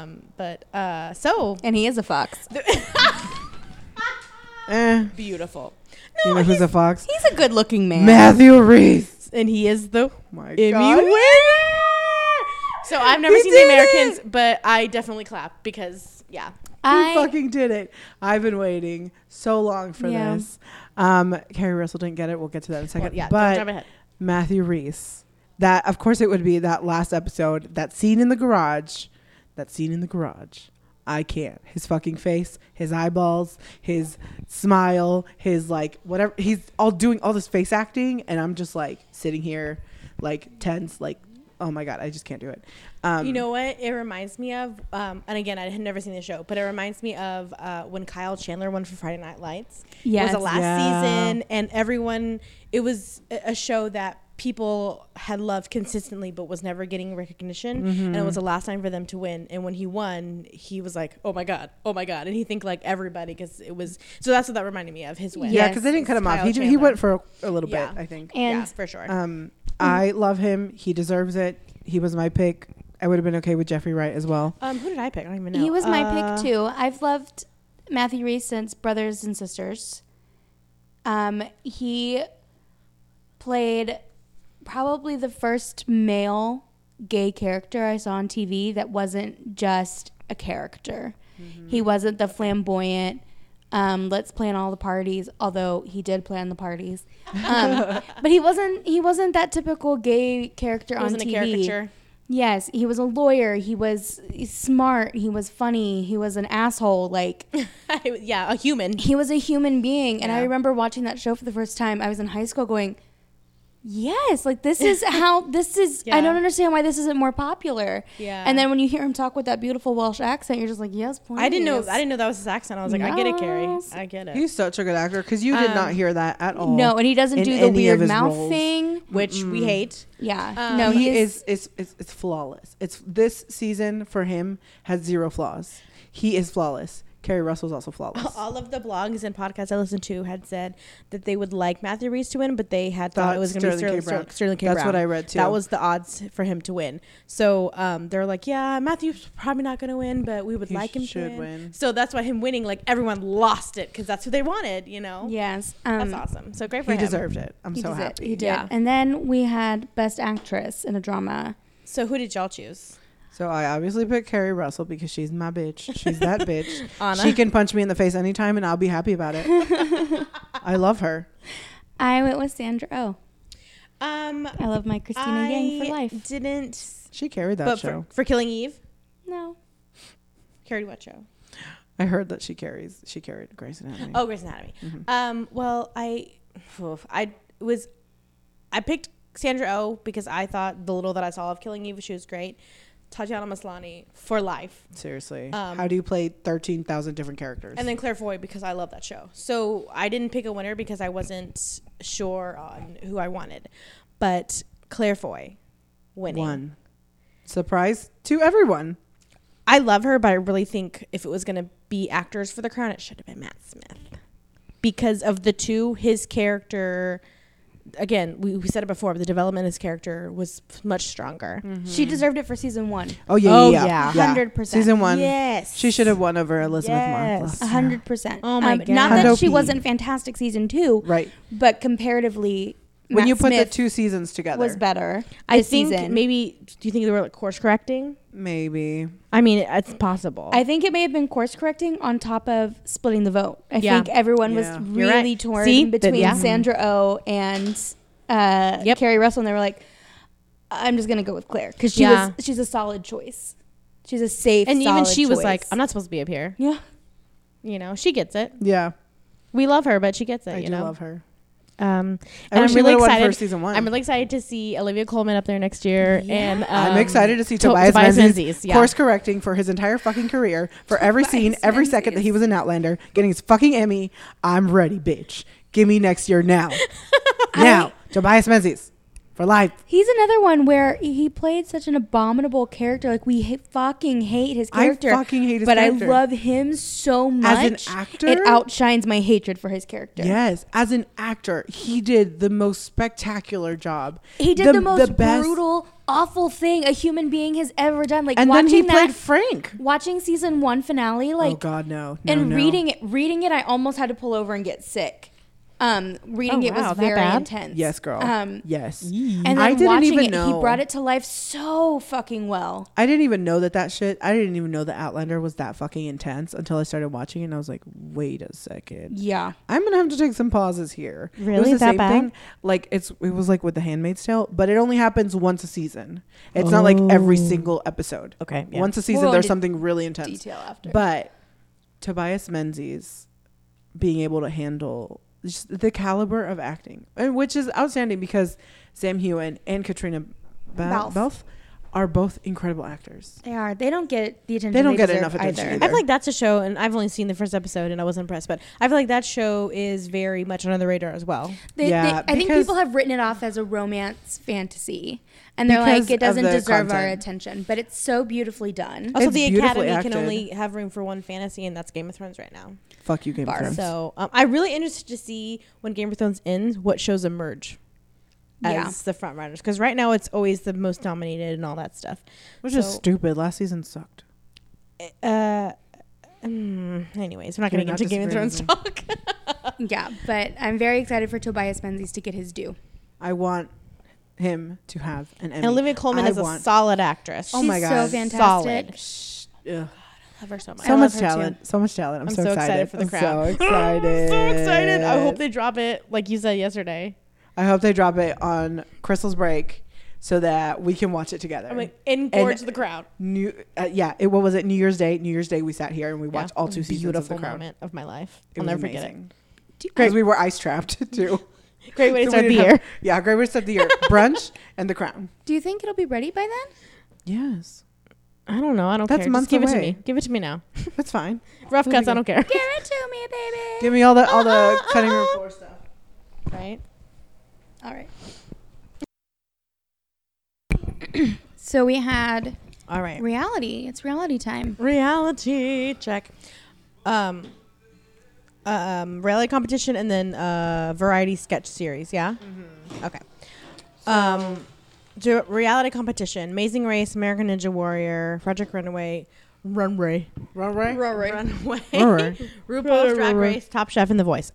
So And he is a fox. beautiful. You know who's a fox? He's a good looking man. Matthew Reese. And he is the My Emmy God. winner. So I've never He seen The did Americans, it! but I definitely clap because You I fucking did it. I've been waiting so long for Yeah. this. Carrie Russell didn't get it. We'll get to that in a second. well, yeah, don't but jump ahead. Matthew Reese. That, of course, it would be that last episode, that scene in the garage. I can't. His fucking face, his eyeballs, his smile, his like whatever. He's all doing all this face acting, and I'm just like sitting here, like tense, like, oh my God, I just can't do it. You know what it reminds me of? And again, I had never seen the show, but it reminds me of when Kyle Chandler won for Friday Night Lights. Yes. It was the last Yeah. season, and everyone, it was a show that people had loved consistently but was never getting recognition, and it was the last time for them to win. And when he won, he was like, oh my god, and he think like everybody, because it was, so that's what that reminded me of, his win. Yeah, Yes, because they didn't cut him off. Kyle He Chandler. went for a little Yeah. bit, I think. And Yeah, for sure. I love him. He deserves it. He was my pick. I would have been okay with Jeffrey Wright as well. Who did I pick? I don't even know. he was my pick too. I've loved Matthew Reese since Brothers and Sisters. He played probably the first male gay character I saw on TV that wasn't just a character. He wasn't the flamboyant, let's plan all the parties, although he did plan the parties. But he wasn't that typical gay character He on wasn't TV. a caricature. Yes, he was a lawyer. He's smart. He was funny. He was an asshole. Like, Yeah, a human. he was a human being. And I Yeah. remember watching that show for the first time. I was in high school going, yes, like this is how this is. I Yeah. don't understand why this isn't more popular. Yeah. And then when you hear him talk with that beautiful Welsh accent, you're just like, yes, please. I didn't know that was his accent. I was like, I get it, Carrie. Yes. I get it. He's such a good actor because you did not hear that at all. No, and he doesn't in do the any of weird his mouth roles. thing. Which we hate. Yeah. No, he he is it's flawless. It's this season for him has zero flaws. He is flawless. Carrie Russell's also flawless. All of the blogs and podcasts I listened to had said that they would like Matthew Reese to win, but they had thought it was going to be Sterling K. Brown. That's what I read too. That was the odds for him to win. So they're like, yeah, Matthew's probably not going to win, but we would He like him to should win. win. So that's why him winning, like everyone lost it because that's who they wanted, you know? Yes. That's awesome. So great for He him. deserved it. I'm He so did it. happy. He did. Yeah. And then we had Best Actress in a Drama. So who did y'all choose? So I obviously picked Carrie Russell because she's my bitch. She's that bitch. Anna? She can punch me in the face anytime and I'll be happy about it. I love her. I went with Sandra Oh. I I love my Christina Yang for life. didn't, She carried that but show. for Killing Eve, No. carried what show? I heard that she carried Grey's Anatomy. Oh, Grey's Anatomy. Well, I picked Sandra Oh because I thought the little that I saw of Killing Eve, she was great. Tatiana Maslany for life. Seriously. Um, How do you play 13,000 different characters? And then Claire Foy, because I love that show. So I didn't pick a winner because I wasn't sure on who I wanted. But Claire Foy winning. One. Surprise to everyone. I love her, but I really think if it was going to be actors for the crown, it should have been Matt Smith. Because of the two, his character, again, we said it before, but the development of his character was much stronger. She deserved it for season 1. Oh, yeah. Oh, yeah. yeah. 100%. Season 1. Yes. She should have won over Elizabeth Yes. Marvel. 100%. Oh my Not God. that she Hundo P. wasn't fantastic season 2, Right. but comparatively, When Matt you put Smith the 2 seasons together. was better. I this think season. maybe, do you think they were like course correcting? Maybe. I mean, it's possible. I think it may have been course correcting on top of splitting the vote. I Yeah. think everyone Yeah. was You're really right. torn See? between Yeah. Sandra Oh and Carrie Russell, and they were like, "I'm just gonna go with Claire because she's a solid choice. She's a safe, and even solid she was choice." like, I'm not supposed to be up here. Yeah, You know, she gets it. Yeah. We love her, but she gets it. I you do know, love her. And I wish I'm she really would've won excited. for season 1. I'm really excited to see Olivia Colman up there next year, and I'm excited to see Tobias Menzies yeah. course correcting for his entire fucking career, for every scene, every second that he was in Outlander, getting his fucking Emmy. I'm ready, bitch. Give me next year now. Now, Tobias Menzies for life. he's another one where he played such an abominable character. Like we fucking hate his character. I fucking hate his but character. I love him so much. As an actor? it outshines my hatred for his character. Yes, as an actor, he did the most spectacular job. He did the most best- brutal, awful thing a human being has ever done. Like And then watching he played that, Frank. watching season 1 finale, like, Oh God, no. and no. reading it, I almost had to pull over and get sick. Reading it wow, was that very bad? intense. Yes, girl. Yes. And then I didn't watching even it, know. he brought it to life so fucking well. I didn't even know that shit. I didn't even know that Outlander was that fucking intense until I started watching it, and I was like, wait a second. Yeah. I'm gonna have to take some pauses here. It Really? was the That same bad? thing. Like it was like with The Handmaid's Tale, but it only happens once a season. It's not like every single episode. Okay, yeah. Once a We'll season, go there's into something really intense. Detail after. But Tobias Menzies being able to handle just the caliber of acting, and which is outstanding because Sam Heughan and Katrina Balfe are both incredible actors. They are. They don't get the attention They don't get deserve enough attention either. I feel like that's a show, and I've only seen the first episode, and I wasn't impressed. But I feel like that show is very much under the radar as well. Yeah, I think because- people have written it off as a romance fantasy, and they're Because like, it of doesn't the deserve our content. attention. But it's so beautifully done. Also, It's the beautifully Academy can acted. only have room for one fantasy, and that's Game of Thrones right now. Fuck you, Game Bars. of Thrones. So I'm really interested to see when Game of Thrones ends, what shows emerge as Yeah. the front runners. Because right now it's always the most dominated and all that stuff. Which is So- stupid. Last season sucked. Anyways, we're not Can we getting not into Game of disagree Thrones on talk. Yeah, but I'm very excited for Tobias Menzies to get his due. I want him to have an Emmy. And Olivia Colman I is a want- solid actress. Oh my She's God. so fantastic. Ugh. Love her so much. So I much love her too. talent. So much talent. I'm I'm so so excited. excited for the I'm crowd. So excited. So excited. I hope they drop it like you said yesterday. I hope they drop it on Crystal's break so that we can watch it together. I'm like, engorge the crowd. What was it? New Year's Day. New Year's Day we sat here and we watched all 2 seasons of The Beautiful Crown. moment of my life. It I'll was never forget it. amazing. Great. Because we were ice trapped too. Great way to So start we the didn't year. have- Yeah, great way to start the year. Brunch and The Crown. Do you think it'll be ready by then? Yes. I don't know. I don't That's care. months Just give it to away. me. Give it to me now. That's fine. Rough It'll be cuts. I good. don't care. Give it to me, baby. Give me all the cutting room floor stuff. Right. All right. So we had All right. reality. It's reality time. Reality check. Reality competition and then variety sketch series. Yeah. Okay. Reality competition: Amazing Race, American Ninja Warrior, Project Runway, Runway, Runway? Runway, Runway. RuPaul's Drag Race, Top Chef, and The Voice.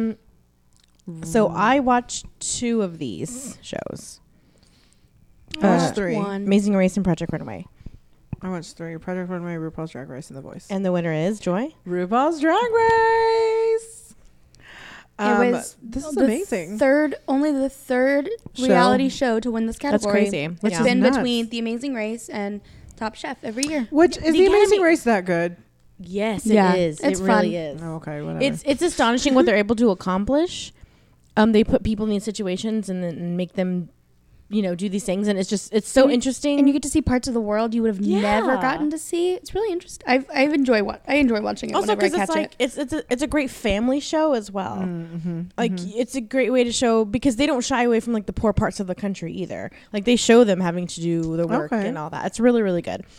So I watched 2 of these shows: I watched 3. One. Amazing Race and Project Runway. I watched 3. Project Runway, RuPaul's Drag Race, and The Voice. And the winner is Joy. RuPaul's Drag Race. It was this is the amazing. Only the third Show. reality show to win this That's category. crazy. It's Yeah. been Nuts. between The Amazing Race and Top Chef every year. Which is The the Amazing Academy- Race that good? Yes, Yeah, it is. it's It really fun. is. Oh, okay, whatever. It's astonishing what they're able to accomplish. They put people in these situations and then make them do these things, and it's so interesting. And you get to see parts of the world you would have never Yeah. gotten to see. It's really interesting. I enjoy watching it also whenever I because catch it's like it. it's a great family show as well. Mm-hmm. Like it's a great way to show, because they don't shy away from like the poor parts of the country either. Like they show them having to do the work Okay. and all that. It's really, really good.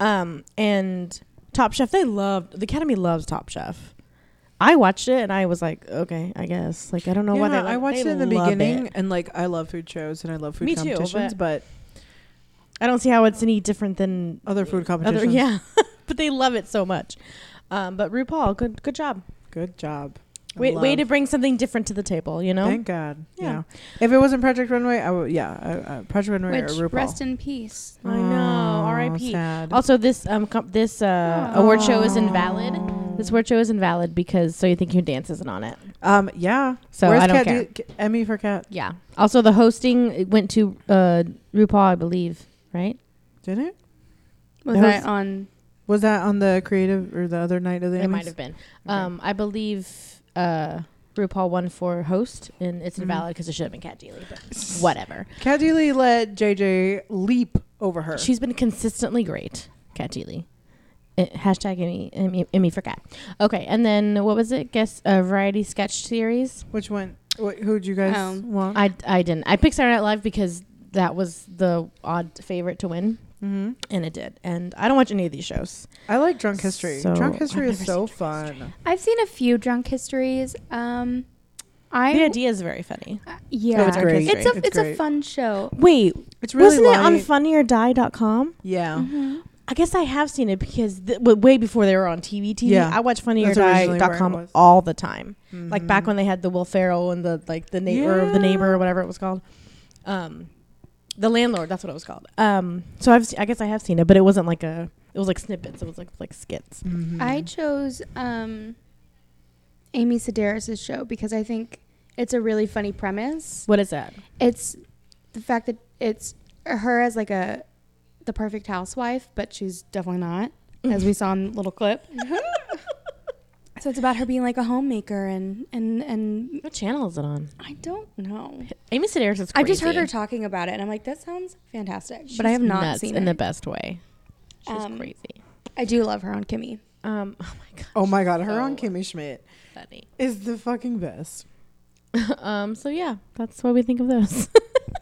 And Top Chef, the Academy loves Top Chef. I watched it and I was like, okay, I guess. Like I don't know why I watched it in the beginning, and like I love food shows and I love food Me too, competitions, but I don't see how it's any different than other food competitions. yeah. But they love it so much. But RuPaul, good job. Good job. I Way love- to bring something different to the table, you know? Thank God. Yeah. Yeah. If it wasn't Project Runway, I would. Yeah, Project Runway Which or RuPaul. rest in peace. I know. Oh, R.I.P. sad. Also, this award show is invalid. This award show is invalid because So You Think You Dance isn't on it. Yeah. So Where's I don't Kat care. Emmy for Kat? Yeah. Also, the hosting it went to RuPaul, I believe, right? Did it? Was That that was- on? Was that on the creative or the other night of the Emmys? It might have been. Okay. I believe RuPaul won for host, and it's invalid because it should have been Kat Deely, but whatever. Kat Deely let JJ leap over her. She's been consistently great, Kat Deely. Hashtag Emmy for Kat. Okay, and then what was it? Guess a variety sketch series. Which one? Who'd you guys want? I didn't. I picked Saturday Night Live because that was the odd favorite to win, Mm-hmm. and it did. And I don't watch any of these shows. I like Drunk History. So, Drunk History I've is never so seen Drunk fun. I've seen a few drunk histories. The idea is very funny. Yeah, It's great. It's a It's it's a great. fun show. Wait, It's really wasn't it on light. funnyordie.com? Yeah. Mm-hmm. I guess I have seen it because way before they were on TV. Yeah. I watch That's originally where it funnyordie.com was. all the time. Like Mhm. back when they had the Will Ferrell and the neighbor of the neighbor or whatever it was called. The landlord, that's what it was called. So I guess I have seen it, but it wasn't like it was like snippets. It was like skits. Mhm. I chose Amy Sedaris' show because I think it's a really funny premise. What is that? It's the fact that it's her as like the perfect housewife, but she's definitely not, as we saw in the little clip. So it's about her being like a homemaker and What channel is it on? I don't know. Amy Sedaris is crazy. I just heard her talking about it and I'm like, that sounds fantastic. But I have not nuts seen in it. the best way. She's crazy. I do love her on Kimmy. Oh my god. Oh my God, her So on Kimmy Schmidt Funny. is the fucking best. So yeah, that's what we think of those.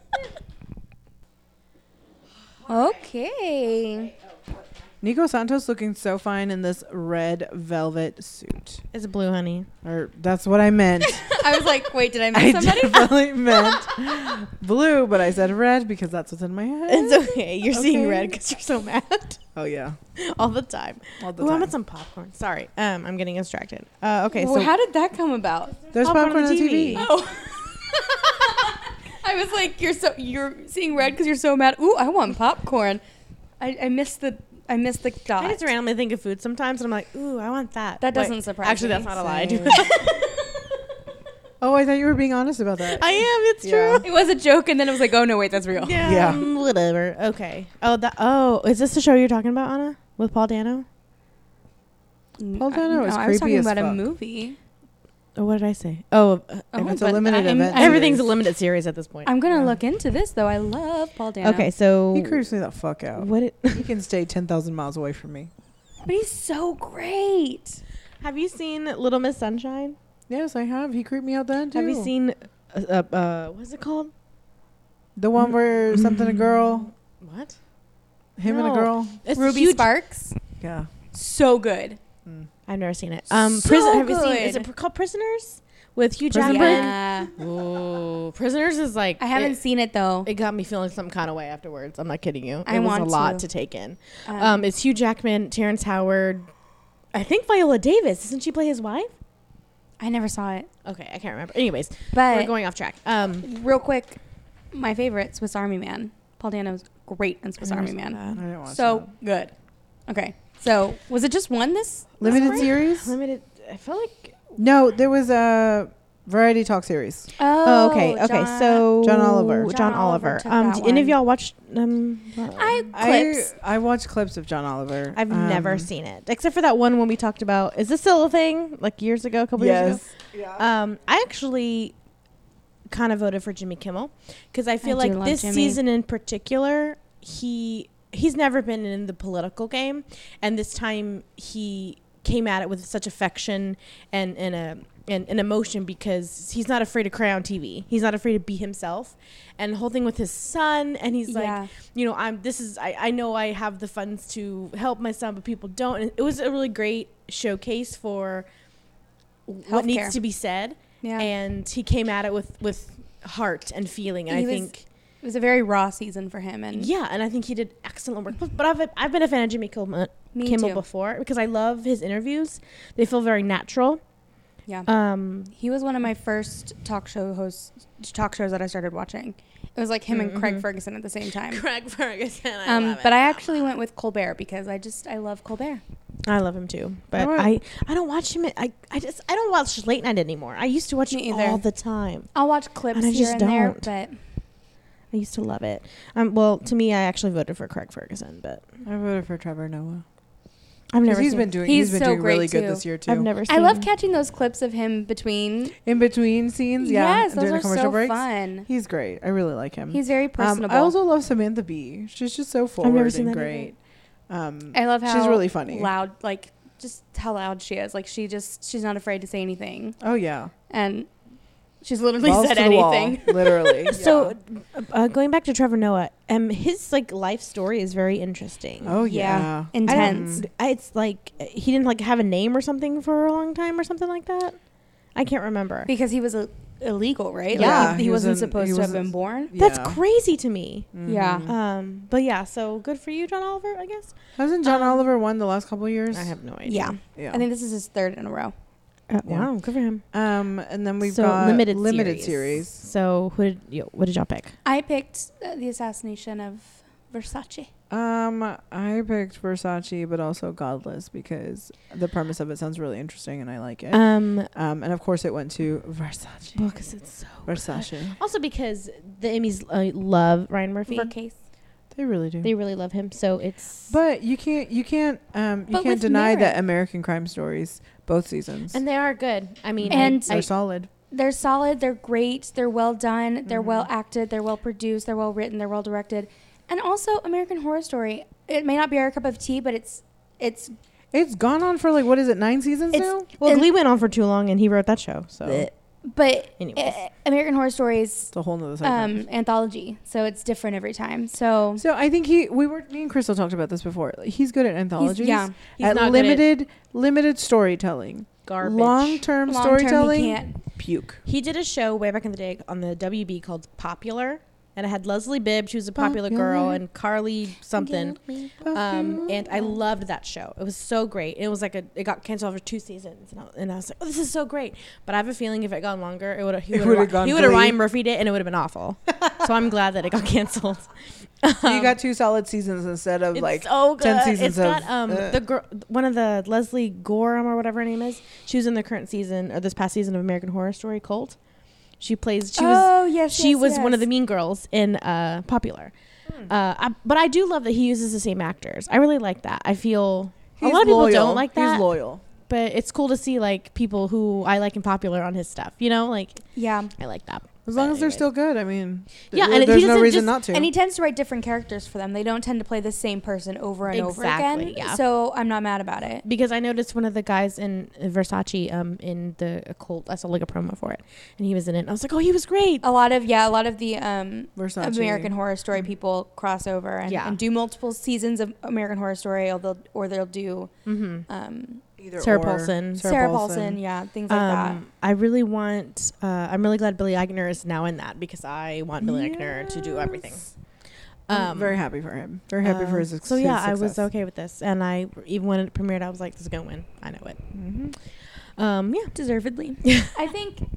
Okay. Nico Santos looking so fine in this red velvet suit. It's blue, honey. Or that's what I meant. I was like, wait, did I I miss somebody? definitely meant blue, but I said red because that's what's in my head. It's okay. You're seeing Okay. red because you're so mad Oh yeah, all the time. all the Ooh, I time. want some popcorn. Sorry, I'm getting distracted. Okay, Well, so how did that come about? There's popcorn on the TV. Oh. I was like, you're seeing red because you're so mad. Ooh, I want popcorn. I missed the dot. I just randomly think of food sometimes, and I'm like, ooh, I want that. That Wait, doesn't surprise Actually, me. that's not a lie. I do. Oh, I thought you were being honest about that. I am. It's Yeah. true. It was a joke, and then it was like, oh no, wait, that's real. Yeah. Yeah. Whatever. Okay. Oh, is this the show you're talking about, Anna, with Paul Dano? Paul Dano is I was creepy talking as about a fuck. movie. Oh, what did I say? Oh, If it's a but limited event, everything's a series. limited series at this point. I'm gonna Yeah. look into this though. I love Paul Dano. Okay, so He creeps me the fuck out. what? He can stay 10,000 miles away from me. but he's so great. Have you seen Little Miss Sunshine? Yes, I have. He creeped me out then too. Have you seen what's it called? the one where something a girl, What? him and a No. girl? It's Ruby huge. Sparks, Yeah. so good. I've never seen it. So Have you seen? Is good. it called Prisoners with Hugh Prison Jackman? Yeah. Ooh, Prisoners is like I haven't seen it though. It got me feeling some kind of way afterwards. I'm not kidding you. I It was want a lot to. to take in. Um, It's Hugh Jackman, Terrence Howard. I think Viola Davis. Doesn't she play his wife? I never saw it. Okay, I can't remember. Anyways, we're But going off track. real quick, my favorite, Swiss Army Man. Paul Dano's great in Swiss I never Army saw Man. I didn't watch So good. Okay. So was it just one this Limited spring? series? limited. I feel like. No, there was a variety talk series. Oh, okay. So John Oliver. John Oliver. took that Do any of one. y'all watch? Clips. I watched clips of John Oliver. I've never seen it except for that one when we talked about. Is this still a thing? Like years ago, a couple years ago. Yes. Yeah. I actually kind of voted for Jimmy Kimmel because I feel I do like love this Jimmy. season in particular, he's never been in the political game, and this time he came at it with such affection and emotion because he's not afraid to cry on TV. He's not afraid to be himself, and the whole thing with his son, and he's like, you know, I know I have the funds to help my son, but people don't. And it was a really great showcase for what needs Healthcare. to be said. Yeah. And he came at it with heart and feeling. And I think it was a very raw season for him. And and I think he did excellent work. But I've been a fan of Jimmy Kimmel too. before because I love his interviews. They feel very natural. Yeah. He was one of my first talk shows that I started watching. It was like him and Craig Ferguson at the same time. Craig Ferguson. But I actually went with Colbert because I love Colbert. I love him too, but I don't watch him. I don't watch late night anymore. I used to watch it all the time. I'll watch clips And I here just and there, don't. but I used to love it. Well, to me, I actually voted for Craig Ferguson, but I voted for Trevor Noah. I've never. He's seen been doing. He's He's been so doing really great, good too. this year too. I've never. Seen I love him. catching those clips of him between. In between scenes, Yes, during those the are commercial so breaks. fun. He's great. I really like him. He's very personable. I also love Samantha Bee. She's just so forward never seen and that great. I love how she's really funny. loud, like just how loud she is. Like she's not afraid to say anything, Oh yeah, and she's literally Balls said to the wall, anything. literally. So, going back to Trevor Noah, his like life story is very interesting. Oh yeah. Intense. It's like he didn't like have a name or something for a long time or something like that. I can't remember. Because he was illegal, right? Yeah, Like, he he wasn't wasn't- supposed he to have wasn't- been born. That's Yeah. crazy to me. Yeah. But yeah, so good for you, John Oliver. I guess. Hasn't John Oliver won the last couple of years? I have no idea. Yeah. Yeah. I think this is his third in a row. Yeah. Wow, good for him. And then we've So, got limited series. So what did y'all pick? I picked the assassination of Versace. I picked Versace, but also Godless because the premise of it sounds really interesting and I like it. And of course it went to Versace. Well, 'cause it's so Versace. also because the Emmys love Ryan Murphy. Vercase. They really do. They really love him. So it's But you can't with deny merit. that American Crime Stories both seasons and they are good. I mean, And they're solid. They're solid. They're great. They're well done. They're Mm-hmm. well acted. They're well produced. They're well written. They're well directed. And also American Horror Story. It may not be our cup of tea, but it's It's gone on for like what is it, 9 seasons now? well, and- Glee went on for too long, and he wrote that show. So but Anyways. American Horror Stories It's a whole nother segment. anthology, so it's different every time. So So I think me and Crystal talked about this before. Like, he's good at anthologies. yeah. He's at not good at limited storytelling. garbage. Long-term long-term, storytelling. he can't. Puke. He did a show way back in the day on the WB called Popular, and it had Leslie Bibb. She was a popular girl, Popular. and Carly something. And I loved that show. It was so great. It was like it got canceled for 2 seasons, and I was like, oh, this is so great. But I have a feeling if it gone longer, he would have gone He would Glee. have Ryan Murphy'd it, and it would have been awful. So I'm glad that it got canceled. So you got 2 solid seasons instead of It's like so good. 10 seasons It's got of the girl, one of the Leslie Gorham or whatever her name is. She was in the current season or this past season of American Horror Story Cult. She was one of the mean girls in Popular. But I do love that he uses the same actors. I really like that. I feel a lot of people don't like that. He's loyal. But it's cool to see like people who I like in Popular on his stuff. You know, like Yeah. I like that. As long But as they're anyways. still good. I mean, Yeah, and he there's no doesn't reason just- not to. And he tends to write different characters for them. They don't tend to play the same person over and over Exactly, again. yeah. So I'm not mad about it. Because I noticed one of the guys in Versace in the Cult. I saw like a promo for it, and he was in it. And I was like, oh, he was great. A lot of the Versace. American Horror Story people cross over and do multiple seasons of American Horror Story, or they'll do Either Sarah or. Paulson. Sarah Paulson, yeah, things like that. I really want. I'm really glad Billy Eichner is now in that because I want Billy Eichner to do everything. I'm very happy for him. Very happy for his So yeah, I his was success. okay with this, and I even when it premiered, I was like, "This is gonna win. I know it." Yeah, Deservedly. I think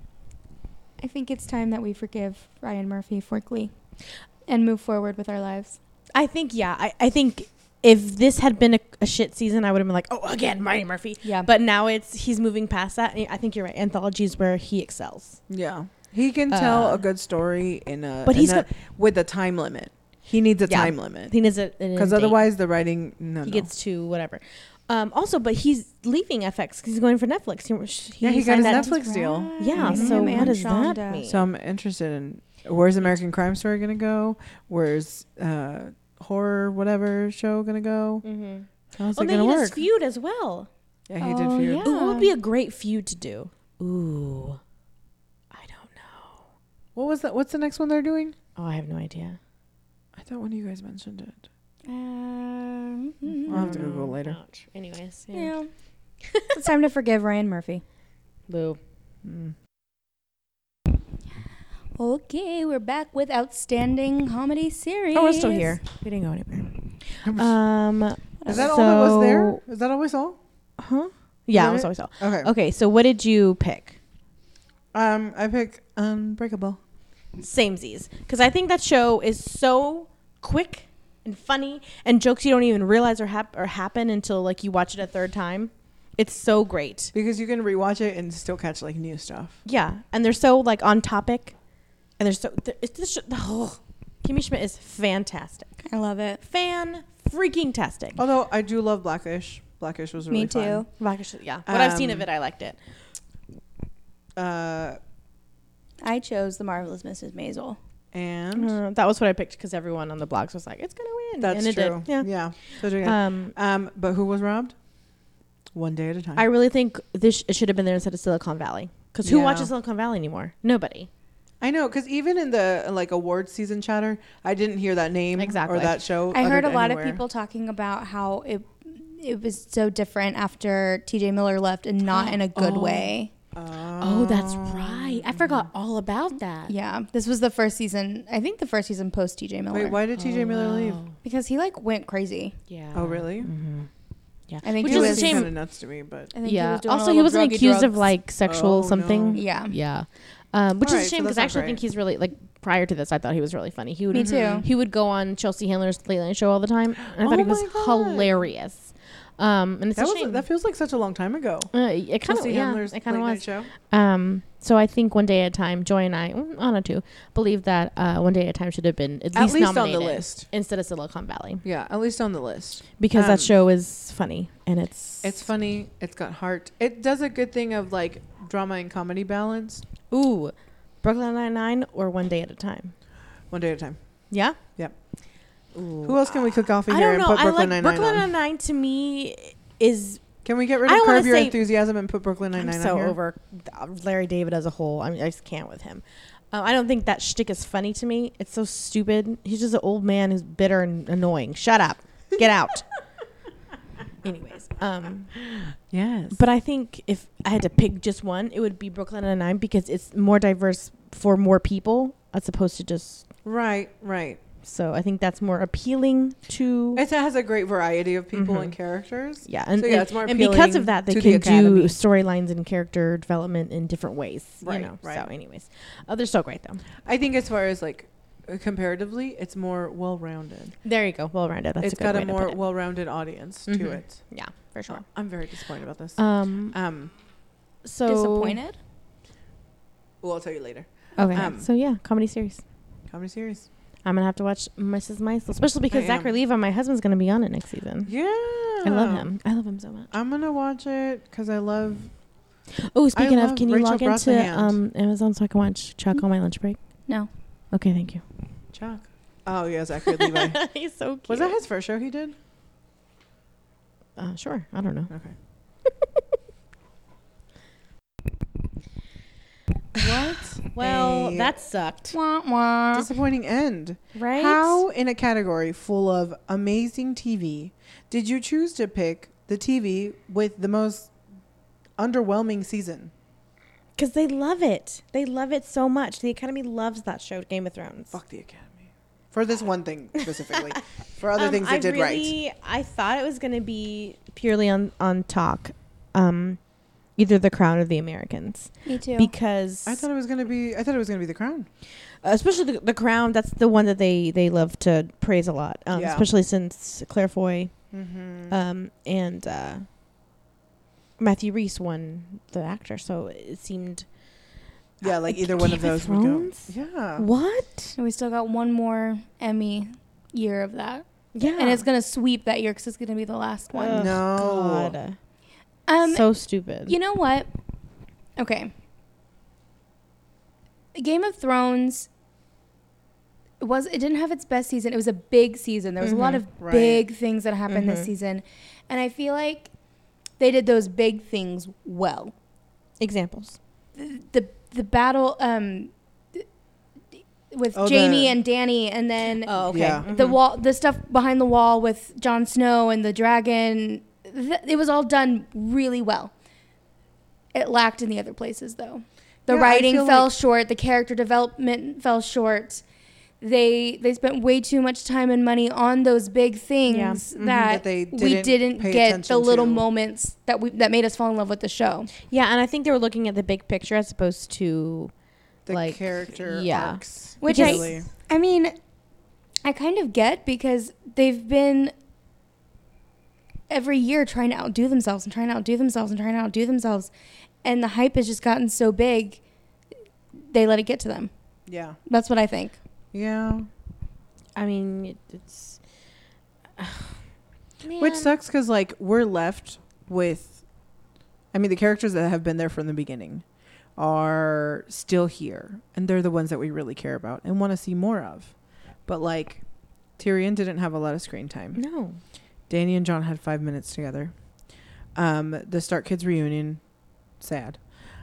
it's time that we forgive Ryan Murphy for Glee and move forward with our lives. I think I think if this had been a shit season, I would have been like, "Oh, again, Ryan Murphy." Yeah. But now he's moving past that. And I think you're right. Anthology is where he excels. Yeah, he can tell a good story but he's with a time limit. He needs a Yeah. time limit He needs it because otherwise the writing he gets to whatever. Also, but he's leaving FX because he's going for Netflix. He got his signed that- Netflix deal. Yeah. Him So and what does that Shonda. mean? So I'm interested in where's American Crime Story gonna go? Where's horror whatever show gonna go? Mm-hmm. How's Oh, it then gonna he does work? Feud as well. Yeah, he did Oh, Feud. yeah. Ooh, what would be a great feud to do? Ooh, I don't know. What was that? What's the next one they're doing? Oh, I have no idea. I thought one of you guys mentioned it. Mm-hmm. I'll have to Google later. Ouch. Anyways, Yeah. It's time to forgive Ryan Murphy. Boo. Mm. Okay, we're back with Outstanding Comedy Series. Oh, we're still here. We didn't go anywhere. Is that all that was there? Is that always all? Huh? Yeah, it was Really? always all. Okay. Okay, so what did you pick? I pick Unbreakable. Samesies, because I think that show is so quick and funny, and jokes you don't even realize or happen until like you watch it a third time. It's so great. Because you can rewatch it and still catch like new stuff. Yeah, and they're so like on topic, and they're so. It's this. Kimmy Schmidt is fantastic. I love it. Freaking-tastic. Although I do love Blackish. Blackish was really Me too. Yeah, what I've seen of Um, it, I liked it. fun. I chose The Marvelous Mrs. Maisel. And That was what I picked because everyone on the blogs was like, "It's gonna win," that's and it true. did. Yeah. Yeah. So doing it. But who was robbed? One Day at a Time. I really think it should have been there instead of Silicon Valley. Because who Yeah. watches Silicon Valley anymore? Nobody. I know, because even in the like awards season chatter, I didn't hear that name Exactly. or that show. I heard a uttered lot anywhere. of people talking about how it was so different after TJ Miller left and not in a good way. Oh, that's right. I forgot all about that. Yeah, this was the first season. I think the first season post TJ Miller. Wait, why did TJ Miller leave? Because he like went crazy. Yeah. Oh, really? Mm-hmm. Yeah. I think Which he is a was shame. kind of nuts to me, but I think Yeah. he was doing Also, a he little wasn't druggy accused of drugs. like sexual Oh, something. no. Yeah. Yeah. Which All is right, a shame so because that's I not actually think great. he's really like prior to this, I thought he was really funny. He would Me too. He would go on Chelsea Handler's Late Night Show all the time. And I thought Oh he was my God. hilarious. And it's that a shame. that feels like such a long time ago. It kind of Chelsea Handler's it kind of late night was. show. So I think One Day at a Time, Joy and I, Anna too, believe that One Day at a Time should have been at least on nominated the list. instead of Silicon Valley Yeah, at least on the list. because that Um, show is funny and it's It's funny. It's got heart. It does a good thing of like drama and comedy balance. Ooh, Brooklyn Nine-Nine or One Day at a Time. One day at a time. Yeah. Yep. Ooh. Who else can we cook off in I here don't and know. put I Brooklyn like Nine-Nine Brooklyn on? Nine-Nine to me is. Can we get rid I of don't wanna Curb Your say- Enthusiasm and put Brooklyn I'm Nine-Nine so on here? over Larry David as a whole. I mean, I just can't with him. I don't think that shtick is funny to me. It's so stupid. He's just an old man who's bitter and annoying. Shut up. Get out. Anyways, Yes. but I think if I had to pick just one, it would be Brooklyn Nine-Nine because it's more diverse for more people as opposed to just. Right. So I think that's more appealing to. It has a great variety of people Mhm. and characters. Yeah, and, So, yeah, and, it's more and because appealing of that, they to the can do Academy. storylines and character development in different ways. Right, You know. right. So, anyways, they're so great though. I think as far as like comparatively, it's more well-rounded. There you go. Well rounded. That's It's a good got way a to more put it. well-rounded audience to Mhm. it. Yeah, for sure. I'm very disappointed about this. So Disappointed. Well, I'll tell you later. Okay. So yeah, comedy series. Comedy series. I'm gonna have to watch Mrs. Maisel, especially because I am. Zachary Levi, my husband's gonna be on it next season. Yeah. I love him. I love him so much. I'm gonna watch it because I love. Oh, speaking of, love can you Rachel log into Brosnahan. Amazon so I can watch Chuck on my lunch break? No. Okay, thank you. Chuck. Oh yeah, Zachary Levi. He's so cute. Was that his first show he did? Sure. I don't know. Okay. What? Well, A that sucked. Wah, wah. Disappointing end. Right? How, in a category full of amazing TV, did you choose to pick the TV with the most underwhelming season? Because they love it. They love it so much. The Academy loves that show, Game of Thrones. Fuck the Academy. For this one thing specifically. For other things they did right. I thought it was going to be purely on talk. Either The Crown or The Americans. Me too. Because I thought it was gonna be The Crown. especially the Crown, that's the one that they love to praise a lot. Yeah. Especially since Claire Foy Mm-hmm. and Matthew Rhys won the actor, so it seemed. Yeah, like either one of Game of those would go. Thrones? Yeah. What? And we still got one more Emmy year of that. Yeah. and it's gonna sweep that year because it's gonna be the last one. Ugh, No. God. So stupid. You know what? Okay. Game of Thrones it didn't have its best season. It was a big season. There was a lot of Right. big things that happened this season. And I feel like they did those big things well. Examples. The battle with Jamie and Dany, and then Oh, okay. Yeah. the stuff behind the wall with Jon Snow and the dragon. It was all done really well. It lacked in the other places, though. The Yeah, I writing feel fell like- short. The character development fell short. They spent way too much time and money on those big things that That they we didn't didn't pay get attention the little to. moments that made us fall in love with the show. Yeah, and I think they were looking at the big picture as opposed to The like character yeah. arcs. Which really. I mean, I kind of get because they've been every year trying to outdo themselves and trying to outdo themselves and trying to outdo themselves. And the hype has just gotten so big, they let it get to them. Yeah. That's what I think. Yeah. I mean, it's Which sucks because, like, we're left with, I mean, the characters that have been there from the beginning are still here. And they're the ones that we really care about and want to see more of. But, like, Tyrion didn't have a lot of screen time. no. Dany and Jon had 5 minutes together. The Stark Kids reunion, sad.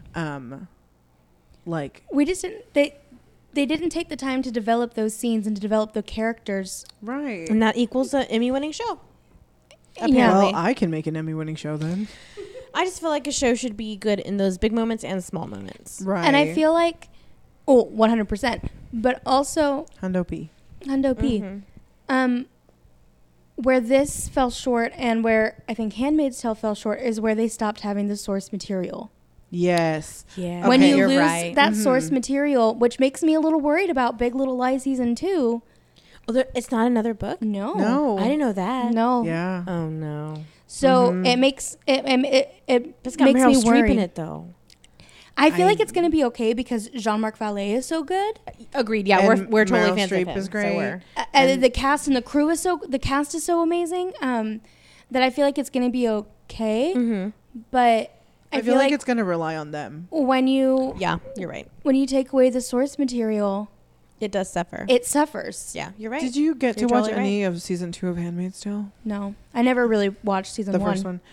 Like, We just didn't. They didn't take the time to develop those scenes and to develop the characters. right. And that equals an Emmy-winning show. Yeah. Apparently. Well, I can make an Emmy-winning show then. I just feel like a show should be good in those big moments and small moments. Right. And I feel like, 100%. But also, Hundo P. Hundo P. Mhm. Where this fell short and where I think Handmaid's Tale fell short is where they stopped having the source material. Yes. Yeah. When Okay, you you're lose right. that Mhm. source material, which makes me a little worried about Big Little Lies season 2. Well, it's not another book? No. No. I didn't know that. No. Yeah. Oh, no. So Mhm. it makes it It's got makes Meryl me Streep worry. in it, though. I feel I- like it's going to be okay because Jean-Marc Vallée is so good. Agreed. Yeah, And we're totally Meryl fans Streep of him. is So great. we're, And the cast and the crew is the cast is so amazing that I feel like it's going to be okay. mm-hmm. But I feel like it's going to rely on them. when you Yeah, you're right. take away the source material, It does suffer. it suffers. Yeah, you're right. Did you get You're to watch totally any of season 2 of Handmaid's Tale? No, I never really watched season The 1. first one.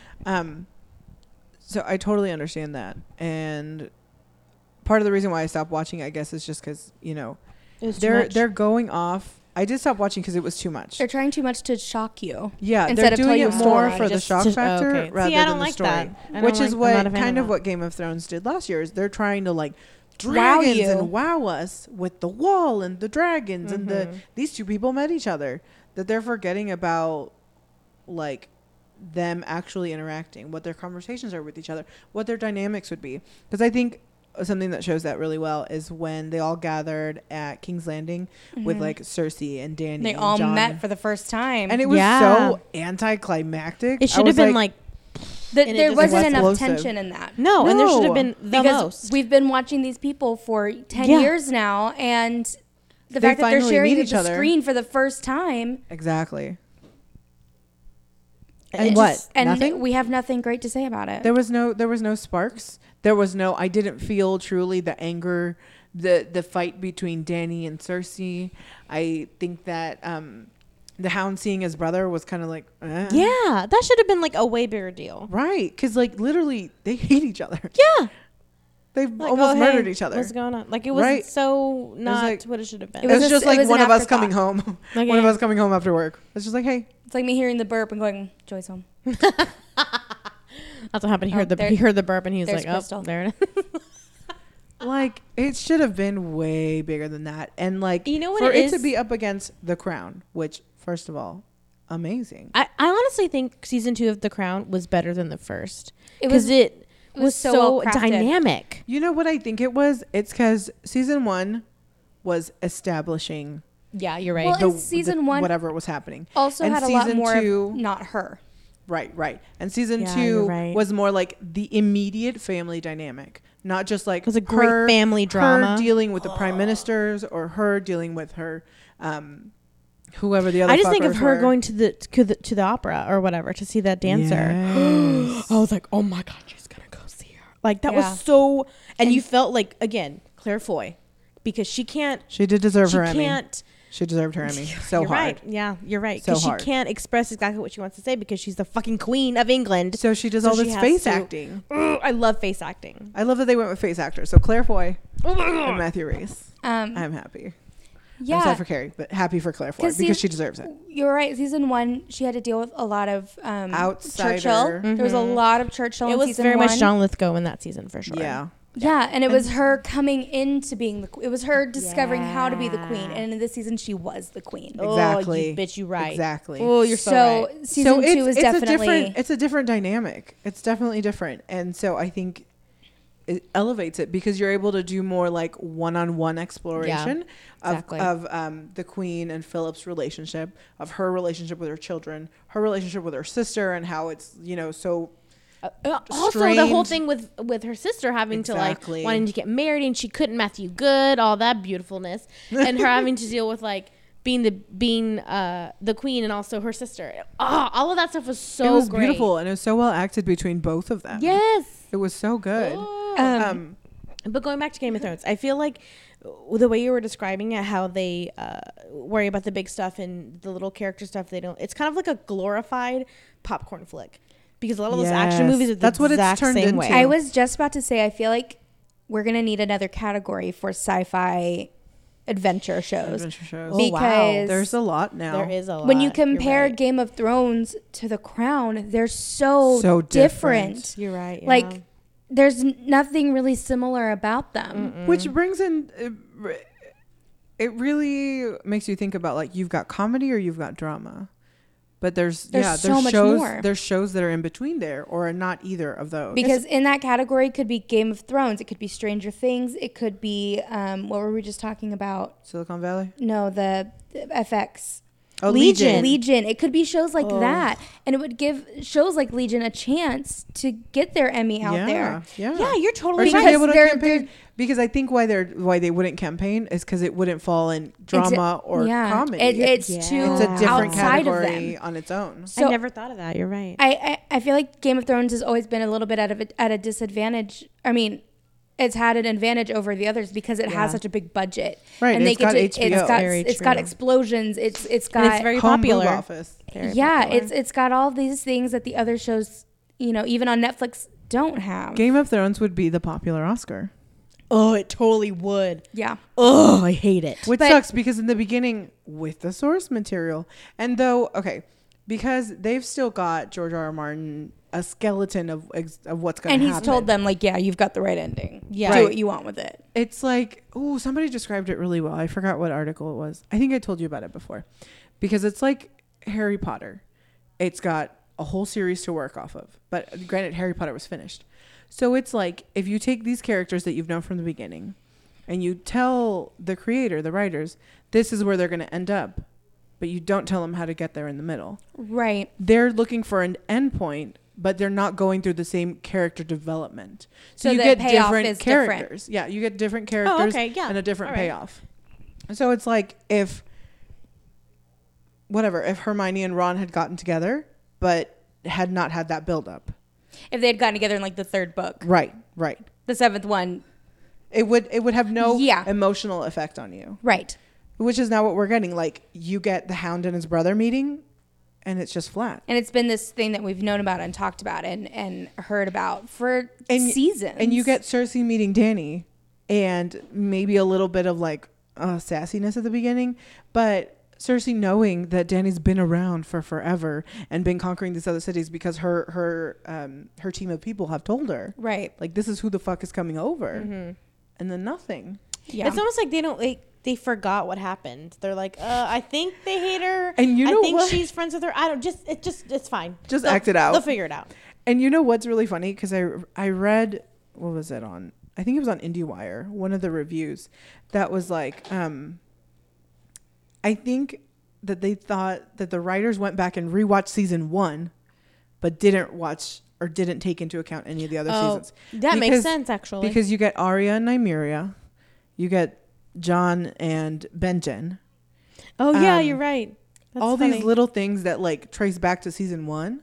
So I totally understand that. And part of the reason why I stopped watching, I guess, is just because, you know, It was too much. they're going off. I did stop watching because it was too much. They're trying too much to shock you. Yeah, instead they're of tell doing you it a more story. for the Just shock to- factor okay. rather See, I than don't the like story. that. I don't Which like- is I'm what not a fan kind of of that. what Game of Thrones did last year. Is they're trying to like Wow dragons you. and wow us with the wall and the dragons and Mm-hmm. these two people met each other. That they're forgetting about like them actually interacting, what their conversations are with each other, what their dynamics would be. Because I think something that shows that really well is when they all gathered at King's Landing with like Cersei and Dany. They and all Jon. met for the first time. And it was Yeah. so anticlimactic. It I should was have been like and it there just wasn't was enough explosive. tension in that. no, and there should have No. been the Because most. we've been watching these people for 10 Yeah. years now, and the They fact that they're finally sharing meet each the other. screen for the first time. Exactly. And And what? what? And Nothing? we have nothing great to say about it. There was no sparks. There was no. I didn't feel truly the anger, the fight between Dany and Cersei. I think that the Hound seeing his brother was kind of like, Yeah, that should have been like a way bigger deal. right, because like literally they hate each other. Yeah. They've Like, almost oh, hey, murdered each other. What's going on? Like it was Right. so not like- what it should have been. It was a- just it like was an one of us afterthought. coming home. Okay. One of us coming home after work. It's just like, hey, It's like me hearing the burp and going, Joy's home. That's what happened. He Oh, heard the there- he heard the burp and he was there's like, Crystal. oh, there it is. like it should have been way bigger than that. And like You know what for it it to is? be up against The Crown, which first of all, amazing. I honestly think season 2 of The Crown was better than the first It because was it was was so so, well crafted. dynamic. You know what I think it was? It's because season 1 was establishing Yeah, you're right. Well, and season 1 whatever was happening. also And had a lot season more two- of not her. Right. And season Yeah, 2 you're right. was more like the immediate family dynamic, not just like It was a great family drama. Her dealing with the prime ministers or her dealing with her whoever the other. I just think of fuckers her were. going to the opera or whatever to see that dancer. Yes. I was like, oh my god, she's gonna go see her. Like that Yeah. was so, and you felt like again Claire Foy, because she can't. She did deserve She her Emmy. can't. She deserved her Emmy so You're hard. right. Yeah, you're right. So Because she hard. can't express exactly what she wants to say because she's the fucking queen of England. So she does So all she this has face to- acting. Ugh, I love face acting. I love that they went with face actors. So Claire Foy Oh my and god. Matthew Rhys. I'm happy. I'm sad Yeah, for Carrie, but happy for Claire Foy 'Cause because see- she deserves it. you're right. Season 1, she had to deal with a lot of Outsider. Churchill. There was a lot of Churchill. It in was season very 1. much John Lithgow in that season for sure. Yeah. Yeah, and it was her coming into being it was her discovering how to be the queen, Yeah. and in this season she was the queen. Exactly. Oh, you bitch, you right. Exactly. Oh, you're so, right. Season 2 is definitely it's a different dynamic. It's definitely different, and so I think it elevates it because you're able to do more like one-on-one exploration exactly. of the Queen and Philip's relationship, of her relationship with her children, her relationship with her sister, and how it's so. Also, the whole strained. thing with her sister having Exactly. to like wanting to get married and she couldn't Matthew Good, all that beautifulness, and her having to deal with like being the queen and also her sister. All of that stuff was so It was great. beautiful, and it was so well acted between both of them. Yes. It was so good. But going back to Game of Thrones, I feel like the way you were describing it, how they worry about the big stuff and the little character stuff, they don't. It's kind of like a glorified popcorn flick because a lot of those action Yes. movies are the That's what it's exact turned same into. way. I was just about to say, I feel like we're gonna need another category for sci-fi adventure shows. Adventure shows. Oh, wow. Because There's a lot now. There is a lot. when you You're compare right. Game of Thrones to The Crown, they're so, So different. different. You're right. Yeah. Like, there's nothing really similar about them. Which brings in, it really makes you think about like you've got comedy or you've got drama, but there's so much shows more. there's shows that are in between there or are not either of those. Because in that category could be Game of Thrones, it could be Stranger Things, it could be what were we just talking about? Silicon Valley, No, the FX. oh Legion. It could be shows like that, and it would give shows like Legion a chance to get their Emmy out there. yeah, you're Or totally to be Because able to they're- campaign. Because I think why they wouldn't campaign is because it wouldn't fall in drama or comedy. It's Yeah. too It's a different outside of category them. on its own. So I never thought of that. You're right. I feel like Game of Thrones has always been a little bit at a disadvantage. I mean, it's had an advantage over the others because it Yeah. has such a big budget, Right, and they it's got get HBO. Very it's got true. explosions. It's And got it's very Home popular. Boob Office. Very yeah. popular. It's got all these things that the other shows, even on Netflix, don't have. Game of Thrones would be the popular Oscar, Oh, it totally would. Yeah. Oh, I hate it. which But- sucks because in the beginning with the source material, and though because they've still got George R. R. Martin a skeleton of what's going And to he's happen. told them like, yeah, you've got the right ending. Yeah. Do Right. what you want with it. It's like, oh, somebody described it really well. I forgot what article it was. I think I told you about it before. Because it's like Harry Potter. It's got a whole series to work off of. But granted, Harry Potter was finished. So it's like, if you take these characters that you've known from the beginning and you tell the creator, the writers, this is where they're going to end up, but you don't tell them how to get there in the middle. Right. They're looking for an end point, but they're not going through the same character development. So you the get payoff different is different. characters. Yeah, you get different characters okay, yeah. and a different All right. payoff. So it's like if Hermione and Ron had gotten together, but had not had that build up. If they had gotten together in like the third book, Right. the seventh one, It would have no Yeah. emotional effect on you, right. which is not what we're getting. Like you get the Hound and his brother meeting, and it's just flat. And it's been this thing that we've known about and talked about and heard about for seasons. And you get Cersei meeting Dany, and maybe a little bit of like sassiness at the beginning, but Cersei knowing that Dany's been around for forever and been conquering these other cities because her team of people have told her, right. like, this is who the fuck is coming over, and then nothing. Yeah. It's almost like they forgot what happened. They're like, I think they hate her. And you know I think what? she's friends with her. I don't it's fine. Just They'll- act it out. They'll figure it out. And you know what's really funny? Because I read, what was it on? I think it was on IndieWire, one of the reviews that was like, I think that they thought that the writers went back and rewatched season 1, but didn't watch or didn't take into account any of the other seasons. That makes sense, actually. Because you get Arya and Nymeria, you get Jon and Benjen. yeah, you're right. all funny. these little things that like trace back to season 1.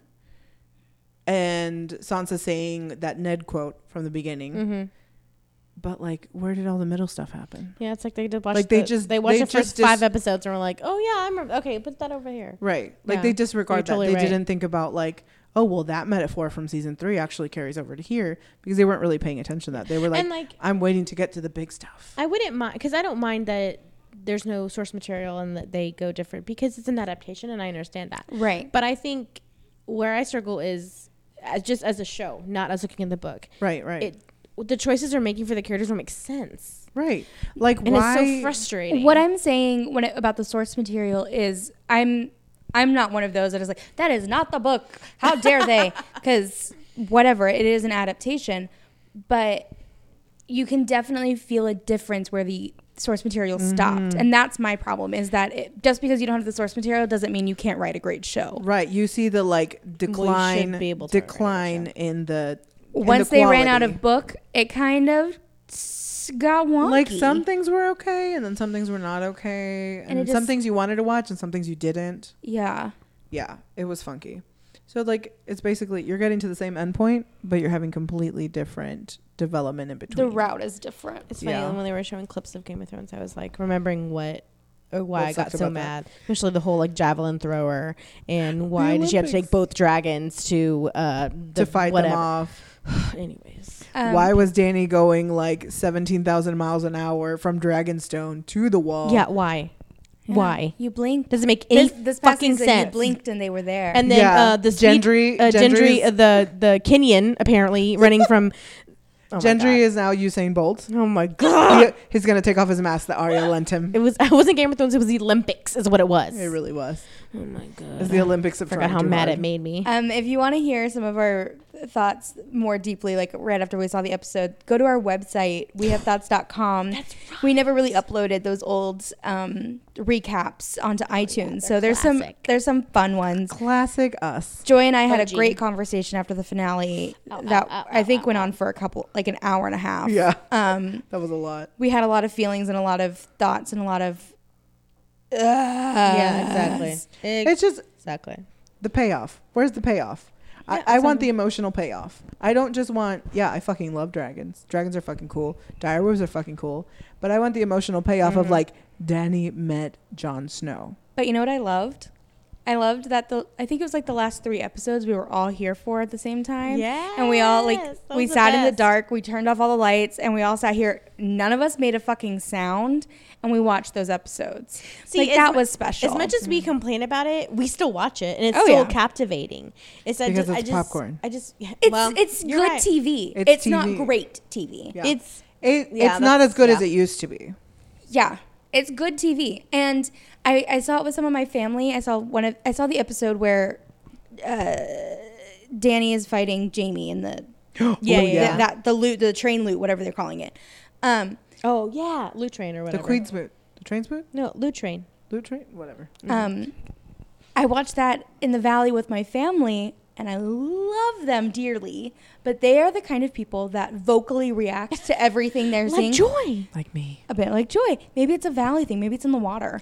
And Sansa saying that Ned quote from the beginning. Mm-hmm. But like, where did all the middle stuff happen? Yeah, it's like they did watch. Like, they watched the first 5 episodes and were like, "Oh yeah, I'm okay. Put that over here." Right. Like Yeah. they disregard You're totally that. They right. didn't think about like, oh well, that metaphor from season 3 actually carries over to here, because they weren't really paying attention to that. They were like, And like, I'm waiting to get to the big stuff. I wouldn't mind, because I don't mind that there's no source material and that they go different, because it's an adaptation and I understand that. Right. But I think where I struggle is just as a show, not as looking at the book. Right. Right. The choices they're making for the characters don't make sense. Right. Like, And why? it's so frustrating. What I'm saying about the source material is I'm not one of those that is like, that is not the book. How dare they? Because whatever, it is an adaptation. But you can definitely feel a difference where the source material stopped. And that's my problem, is that just because you don't have the source material doesn't mean you can't write a great show. Right. You see the like decline, be able to write a decline show. in the. Once the they ran out quality. of book, it kind of got wonky. Like some things were okay, and then some things were not okay, and it some just- things you wanted to watch, and some things you didn't. Yeah. Yeah, it was funky. So like, it's basically you're getting to the same endpoint, but you're having completely different development in between. The route is different. It's funny, Yeah. when they were showing clips of Game of Thrones, I was like remembering why What I got sucked so about that? mad, especially the whole like javelin thrower, and why did she have to Olympics. take both dragons to fight whatever. them off. Anyways, Why was Dany going like 17,000 miles an hour from Dragonstone to the wall? yeah, why? Yeah. Why You blinked. does it make any This past fucking season, sense? you blinked and they were there. And then Yeah. the speed, Gendry- Gendry, Gendry's- the Kenyan apparently running from. Oh my Gendry God. is now Usain Bolt. Oh my God! He's gonna take off his mask that Arya lent him. It wasn't Game of Thrones. It was the Olympics, is what it was. It really was. Oh my God! It's the Olympics of Forgot trying how too mad hard. it made me. If you want to hear some of our thoughts more deeply, like right after we saw the episode, go to our website, wehavethoughts.com. That's right. We never really uploaded those old recaps onto iTunes. So they're there's classic. some fun ones. Classic us. Joy and I had OG. a great conversation after the finale that I think went on for like an hour and a half. Yeah, Um, that was a lot. we had a lot of feelings and a lot of thoughts and a lot of Yeah, exactly. It's just Exactly. the payoff. Where's the payoff? I want the emotional payoff. I don't just want, I fucking love dragons. Dragons are fucking cool. Direwolves are fucking cool. But I want the emotional payoff of like, Dany met Jon Snow. But you know what I loved? I loved that I think it was like the last 3 episodes we were all here for at the same time. Yeah. And we all we sat in the dark, we turned off all the lights, and we all sat here. None of us made a fucking sound, and we watched those episodes. See, like that was special. As much as we complain about it, we still watch it, and it's Oh, still yeah. captivating. Because it's popcorn. it's it's you're good right. TV. It's It's not TV. great TV. Yeah. It's It's not as good as it used to be. Yeah, it's good TV. And I saw it with some of my family. I saw the episode where Dany is fighting Jamie in the yeah. the train loot, whatever they're calling it. Oh yeah, Loot Train or The whatever. Queen's Moot. The Train's Moot? No, Loot Train. Loot Train? Whatever. I watched that in the Valley with my family, and I love them dearly. But they are the kind of people that vocally react to everything they're Like seeing. Joy. Like me. A bit like Joy. Maybe it's a Valley thing. Maybe it's in the water.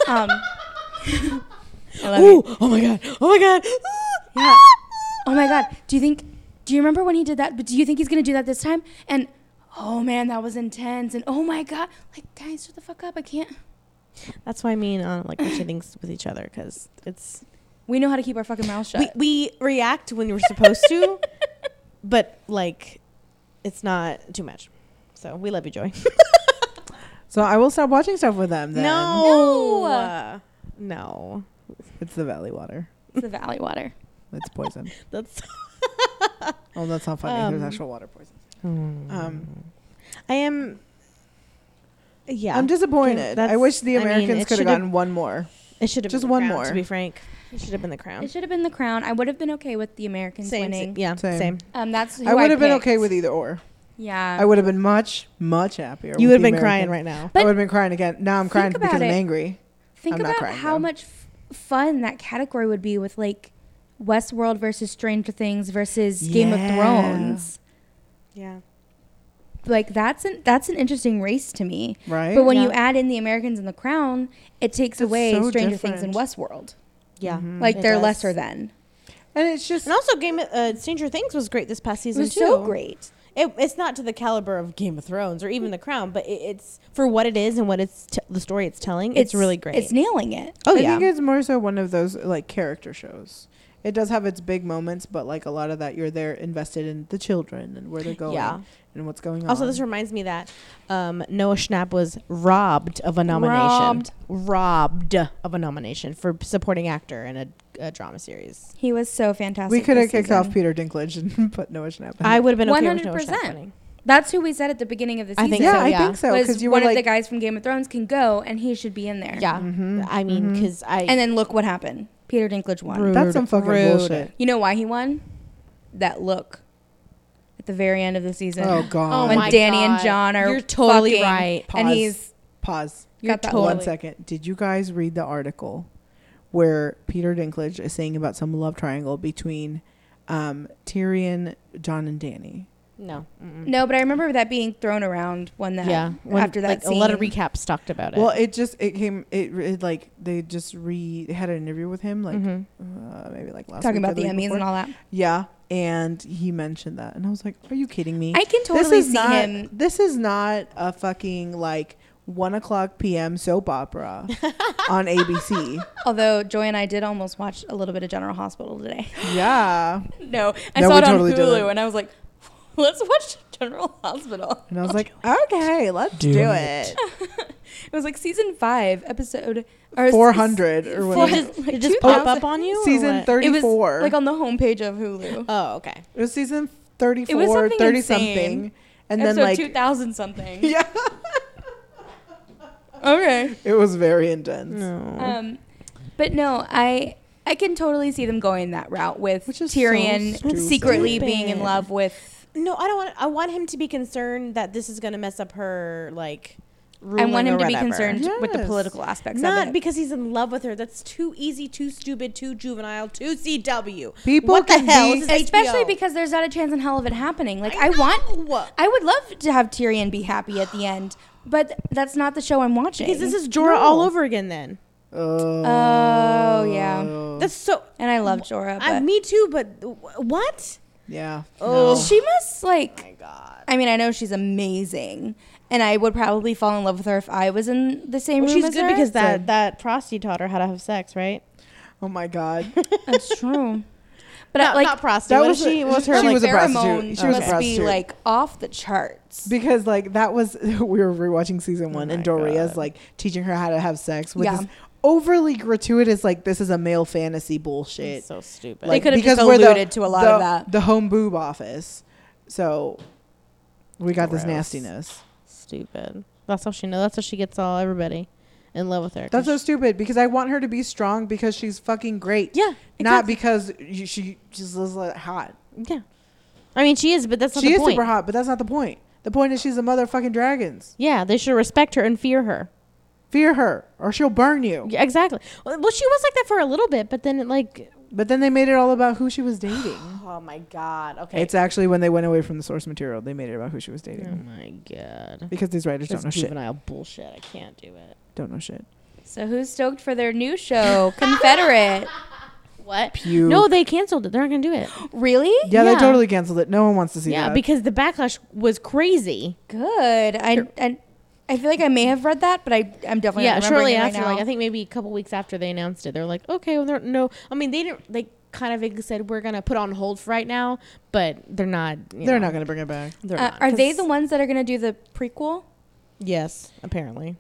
I love Ooh, you. oh my God. Oh my God. Yeah. Oh my God. Do you remember when he did that? But do you think he's going to do that this time? And oh man, that was intense. And oh my God. Like, guys, shut the fuck up. I can't. That's why me and Anna like watching things with each other, because it's We know how to keep our fucking mouths shut. we react when we're supposed to, but like it's not too much. So we love you, Joy. So I will stop watching stuff with them then. No. No. It's the valley water. It's the Valley water. It's poison. That's Oh, that's not funny. There's actual water poison. I am. Yeah, I'm disappointed. I wish the Americans could have gotten one more. It should have just been the one Crown, more. To be frank, it should have been the Crown. It should have been the Crown. I would have been okay with the Americans winning. Yeah, Same. same. That's who I would have been picked. okay with either or. Yeah. I would have been much, much happier. You would would have been crying right now. I But would have been crying again. Now I'm crying think because about I'm it. angry. Think I'm not about crying, how though. much fun that category would be with like Westworld versus Stranger Things versus Game of Yeah. Thrones. Yeah. like that's an interesting race to me. Right. But when Yeah. you add in the Americans and the Crown, it takes It's away so Stranger Things and different. Westworld. Yeah. Like It they're does. lesser than. and it's just And also, Stranger Things was great this past It season was too. so great. It's not to the caliber of Game of Thrones or even The Crown, but it's for what it is and what the story it's telling. It's really great. It's nailing it. Oh I yeah. think it's more so one of those like character shows. It does have its big moments, but like a lot of that, you're there invested in the children and where they're going Yeah. and what's going on. Also, this reminds me that Noah Schnapp was robbed of a nomination. Robbed of a nomination for supporting actor in a drama series. He was so fantastic. we could have this kicked season. off Peter Dinklage and put Noah Schnapp. In I it. would have been okay with Noah 100%. Schnapp winning. That's who we said at the beginning of the I season. think yeah, so, I think so was because you one were of the like, guys from Game of Thrones can go, and he should be in there. Yeah. Mhm, I mean, mhm. because And then look what happened. Peter Dinklage won. Rude. that's some fucking Rude. bullshit. You know why he won? That look at the very end of the season. Oh god. when my Danny and God. John are You're totally fucking, right. and Pause. he's Pause. You're got that totally- 1 second. Did you guys read the article where Peter Dinklage is saying about some love triangle between Tyrion, John, and Danny? No. Mm-mm. no, but I remember that being thrown around when that Yeah. When, after that like, scene. a lot of recaps talked about it. Well, it like they just they had an interview with him like Mhm. maybe like last talking week or about the week Emmys before. and all that. Yeah, and he mentioned that, and I was like, "Are you kidding me? I can This totally is see not. him. This is not a fucking like 1:00 p.m. soap opera on ABC. Although Joy and I did almost watch a little bit of General Hospital today. Yeah, No, I No, saw we it on totally Hulu, didn't. and I was like, let's watch General Hospital. and I was like, okay, let's do it. It was like season 5, episode or 400 or Did whatever. it just pop up on you? or Season what? 34. It was like on the homepage of Hulu. Oh, okay. It was season 34, It was something 30 insane. something, and Episode then like 2000 something. yeah, Okay. it was very intense. No. But no, I can totally see them going that route with Which is so Tyrion stupid. secretly being in Stupid. love with. No, I don't want. I want him to be concerned that this is going to mess up her like. I ruling want him or to be whatever. concerned with the Yes. political aspects of Not it. because he's in love with her. That's too easy, too stupid, too juvenile, too CW. People what the can hell? be- This is Especially HBO. because there's not a chance in hell of it happening. Like I I would love to have Tyrion be happy at the end, but that's not the show I'm watching. because this is Jorah No. all over again. Then Oh, yeah. that's so. and I love Jorah, but Me too, but what? yeah. Oh. no. she must like. My God. I mean, I know she's amazing, and I would probably fall in love with her if I was in the same Well, room she's as good her. because that Frosty taught her how to have sex, right? Oh my god. That's true. But Not, like not Frosty. that What was is she? a- What's her she like? was a prostitute. pheromones She was a must be prostitute. like off the charts. Because like that was we were rewatching season 1 and my Doria's God. like teaching her how to have sex with Yeah. this overly gratuitous like this is a male fantasy bullshit. It's so stupid. They could have because just we're alluded to a lot of that. The home boob office. So we got this Gross. nastiness. Stupid. That's how she knows. That's how she gets all everybody in love with her. That's so 'cause stupid because I want her to be strong because she's fucking great. yeah, Not exactly. because she just looks like hot. Yeah. I mean, she is, but that's not She the is point. super hot, but that's not the point. The point is she's a motherfucking dragons. Yeah, they should respect her and fear her. Fear her or she'll burn you. Yeah, exactly. Well, she was like that for a little bit, but then it like. But then they made it all about who she was dating. Oh my God. Okay. It's actually when they went away from the source material, they made it about who she was oh dating. my God. Because these writers This don't know shit. juvenile bullshit. I can't do it. Don't know shit. So who's stoked for their new show, Confederate? What? Puke. No, they canceled it. They're not gonna do it. Really? Yeah, they Yeah. totally canceled it. No one wants to see Yeah, that. because the backlash was crazy. Good. I feel like I may have read that, but I'm definitely Yeah, not remembering shortly it right after, now. like I think maybe a couple weeks after they announced it, they're like, okay, well, no. I mean, they didn't. They kind of vaguely said we're gonna put on hold for right now, but they're not. They're not going to bring it back. They're not. are they 'cause- the ones that are going to do the prequel? Yes, apparently.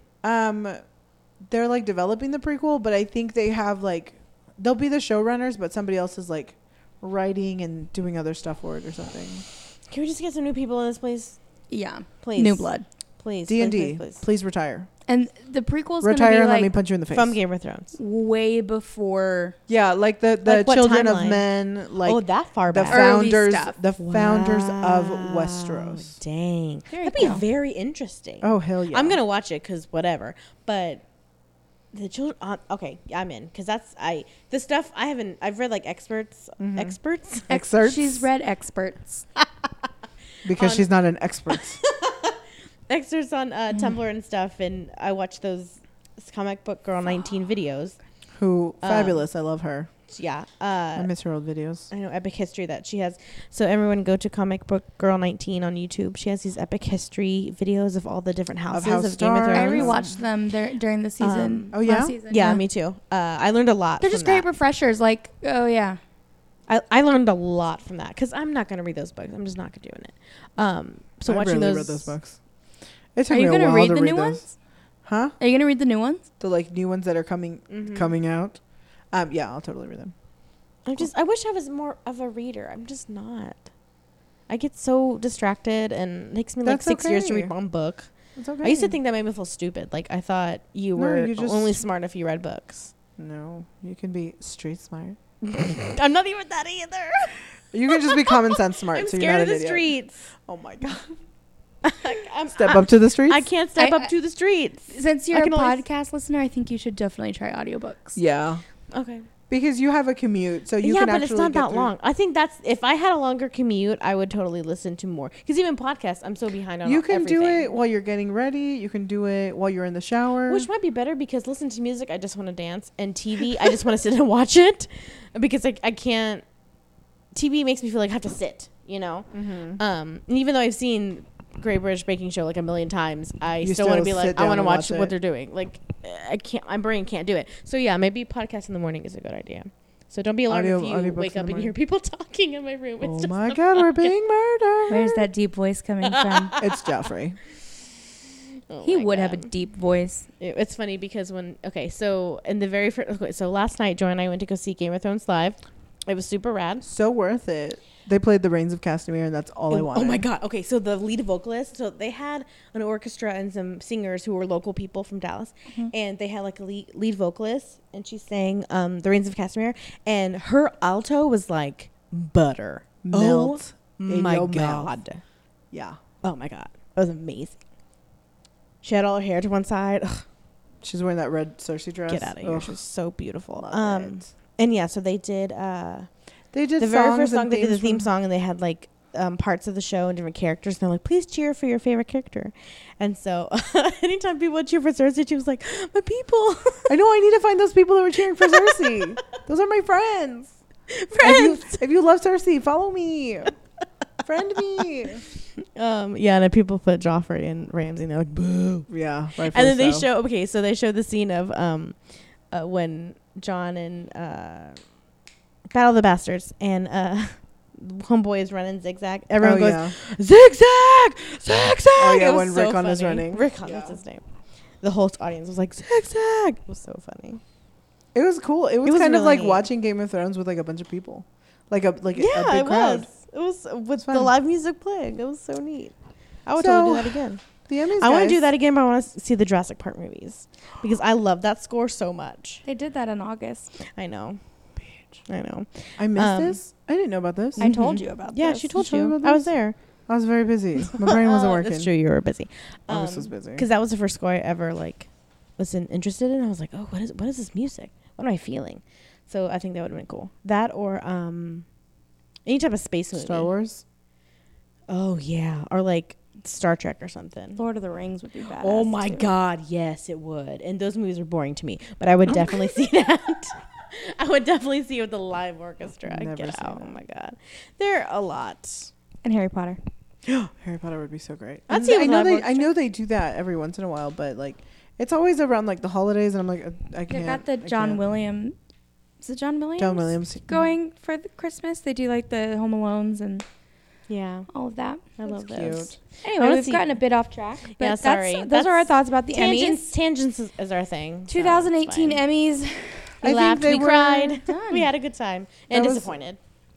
They're like developing the prequel, but I think they have like they'll be the showrunners, but somebody else is like writing and doing other stuff for it or something. Can we just get some new people in this place, Yeah. please? New blood. please. D&D, please. please retire. And the prequel's going to Retire be and let me like punch you in the face. From Game of Thrones. way before. Yeah, like the Like what Children of timeline? Men, like oh, that far the back. Early founders, stuff. the founders of Wow, Westeros. Dang, There that'd you be go. very interesting. Oh hell yeah! I'm gonna watch it because whatever. But the children. Okay, I'm in because the stuff I haven't. I've read like experts. Excerpts? She's read Experts. because on- she's not an expert. Dexter's on Tumblr and stuff, and I watch those Comic Book Girl 19 videos. Who fabulous. I love her. Yeah. I miss her old videos. I know epic history that she has. So everyone go to Comic Book Girl 19 on YouTube. She has these epic history videos of all the different houses of Game of Stark. Thrones. I rewatched them during the season. Oh, yeah? last season, Yeah, me too. I learned a lot. They're from just great that. refreshers. Like, oh yeah, I learned a lot from that because I'm not going to read those books. I'm just not doing it. So I watching barely those. read those books. It took are you me a gonna while read to the read new those. ones? Huh? Are you gonna read the new ones? The like new ones that are coming out. Yeah, I'll totally read them. I wish I was more of a reader. I'm just not. I get so distracted, and it takes me like That's 6 years to okay. read one book. It's okay. I used to think that made me feel stupid. Like I thought you No, were you just- only smart if you read books. No, you can be street smart. I'm not even that either. You can just be common sense smart. I'm so you're scared not of an the idiot. streets. Oh my god. I'm, Step up to the streets. I can't step I- up to the streets. Since you're I a can only- podcast listener, I think you should definitely try audiobooks. Yeah, Okay. because you have a commute, so you yeah, can but actually it's not get that through- long. I think that's if I had a longer commute, I would totally listen to more. Because even podcasts, I'm so behind on. You can do everything. it while you're getting ready. You can do it while you're in the shower. Which might be better because listen to music, I just want to dance, and TV, I just want to sit and watch it because I can't. TV makes me feel like I have to sit, you know. Mm-hmm. And even though I've seen Great British Baking Show like a million times, I You still want to still be like, sit I down want to and watch watch what it. they're doing. Like, I can't. My brain can't do it. So yeah, maybe podcast in the morning is a good idea. So don't be alarmed if you audiobooks wake in up the and hear people talking in my room. It's Oh just my the god, we're podcast. being murdered. Where's that deep voice coming from? It's Joffrey. Oh He my would have a God. deep voice. It's funny because so in the very first, so last night, Joy and I went to go see Game of Thrones live. It was super rad. So worth it. They played the Reigns of Castamere, and that's all I wanted. Oh my god. Okay, so the lead vocalist, so they had an orchestra and some singers who were local people from Dallas, and they had like a lead vocalist, and she sang The Reigns of Castamere, and her alto was like butter. Melt Oh in my your god. mouth. Yeah, Oh my god. It was amazing. She had all her hair to one side. Ugh, she's wearing that red Cersei dress. get out of here. Ugh, She was so beautiful. love it. And yeah, so they did They did the very songs first song and they did the themes theme from- song, and they had like parts of the show and different characters, and they're like, please cheer for your favorite character. And so anytime people would cheer for Cersei, she was like, my people. I know. I need to find those people that were cheering for Cersei. Those are my friends. Friends. If you love Cersei, follow me. Friend me. Yeah, and then people put Joffrey and Ramsay, and they're like, boo. Yeah, right. And then they showed the scene of when Jon and Battle of the Bastards, and homeboy is running zigzag. Everyone goes, zigzag, zigzag. Oh, yeah, It was when so Rickon is funny. running. Rickon, Yeah. that's his name. The whole audience was like, zigzag. It was so funny. It was cool. It was was kind of really like neat. watching Game of Thrones with like a bunch of people, like a big Yeah, it crowd. was. It was with the fun. live music playing. It was so neat. I would So, totally do that again. The Emmys. I want to guys, do that again, but I want to see the Jurassic Park movies because I love that score so much. They did that in August. I know. I know. I missed Um, this. I didn't know about this. I told you about Yeah, this. she told Did you tell me you. about I was this? there. I was very busy. My brain wasn't working. That's true. You were busy. August was busy. Because that was the first score I ever was interested in. I was like, oh, what is this music? What am I feeling? So I think that would have been cool. That or any type of space movie. Star Wars. Oh yeah, or like Star Trek or something. Lord of the Rings would be badass. Oh my too. god, yes, it would. And those movies were boring to me, but I would definitely see that. I would definitely see it with the live orchestra. Never Get seen out! that. Oh my god, there are a lot. And Harry Potter. Harry Potter would be so great. I'd And see it I with know live they. I orchestra. know they do that every once in a while, but like, it's always around like the holidays, and I'm like, I They can't. got the I John can't. Williams. Is it John Williams? John Williams Going for the Christmas. They do like the Home Alones and Yeah, all of that. I love That's those. cute. Anyway, wanna we've see- gotten a bit off track. But Yeah, sorry. Those are our That's thoughts about the Tangents, Emmys. tangents is our thing. so it's 2018 fine. Emmys. We I think laughed, they we were cried, done. we had a good time, and That was- disappointed.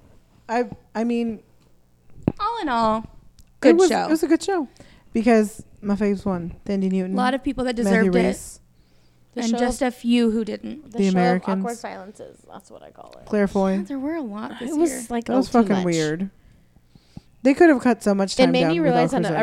I mean, All in all, good show. It was a good show because my faves won. Tandy Newton. A lot of people that Matthew deserved it, Reese, The and show just a few who didn't. The show Americans. of awkward silences. That's what I call it. Claire Foy. There were a lot this It was year. like That was too fucking much. weird. They could have cut so much time It made down me without realize on Chris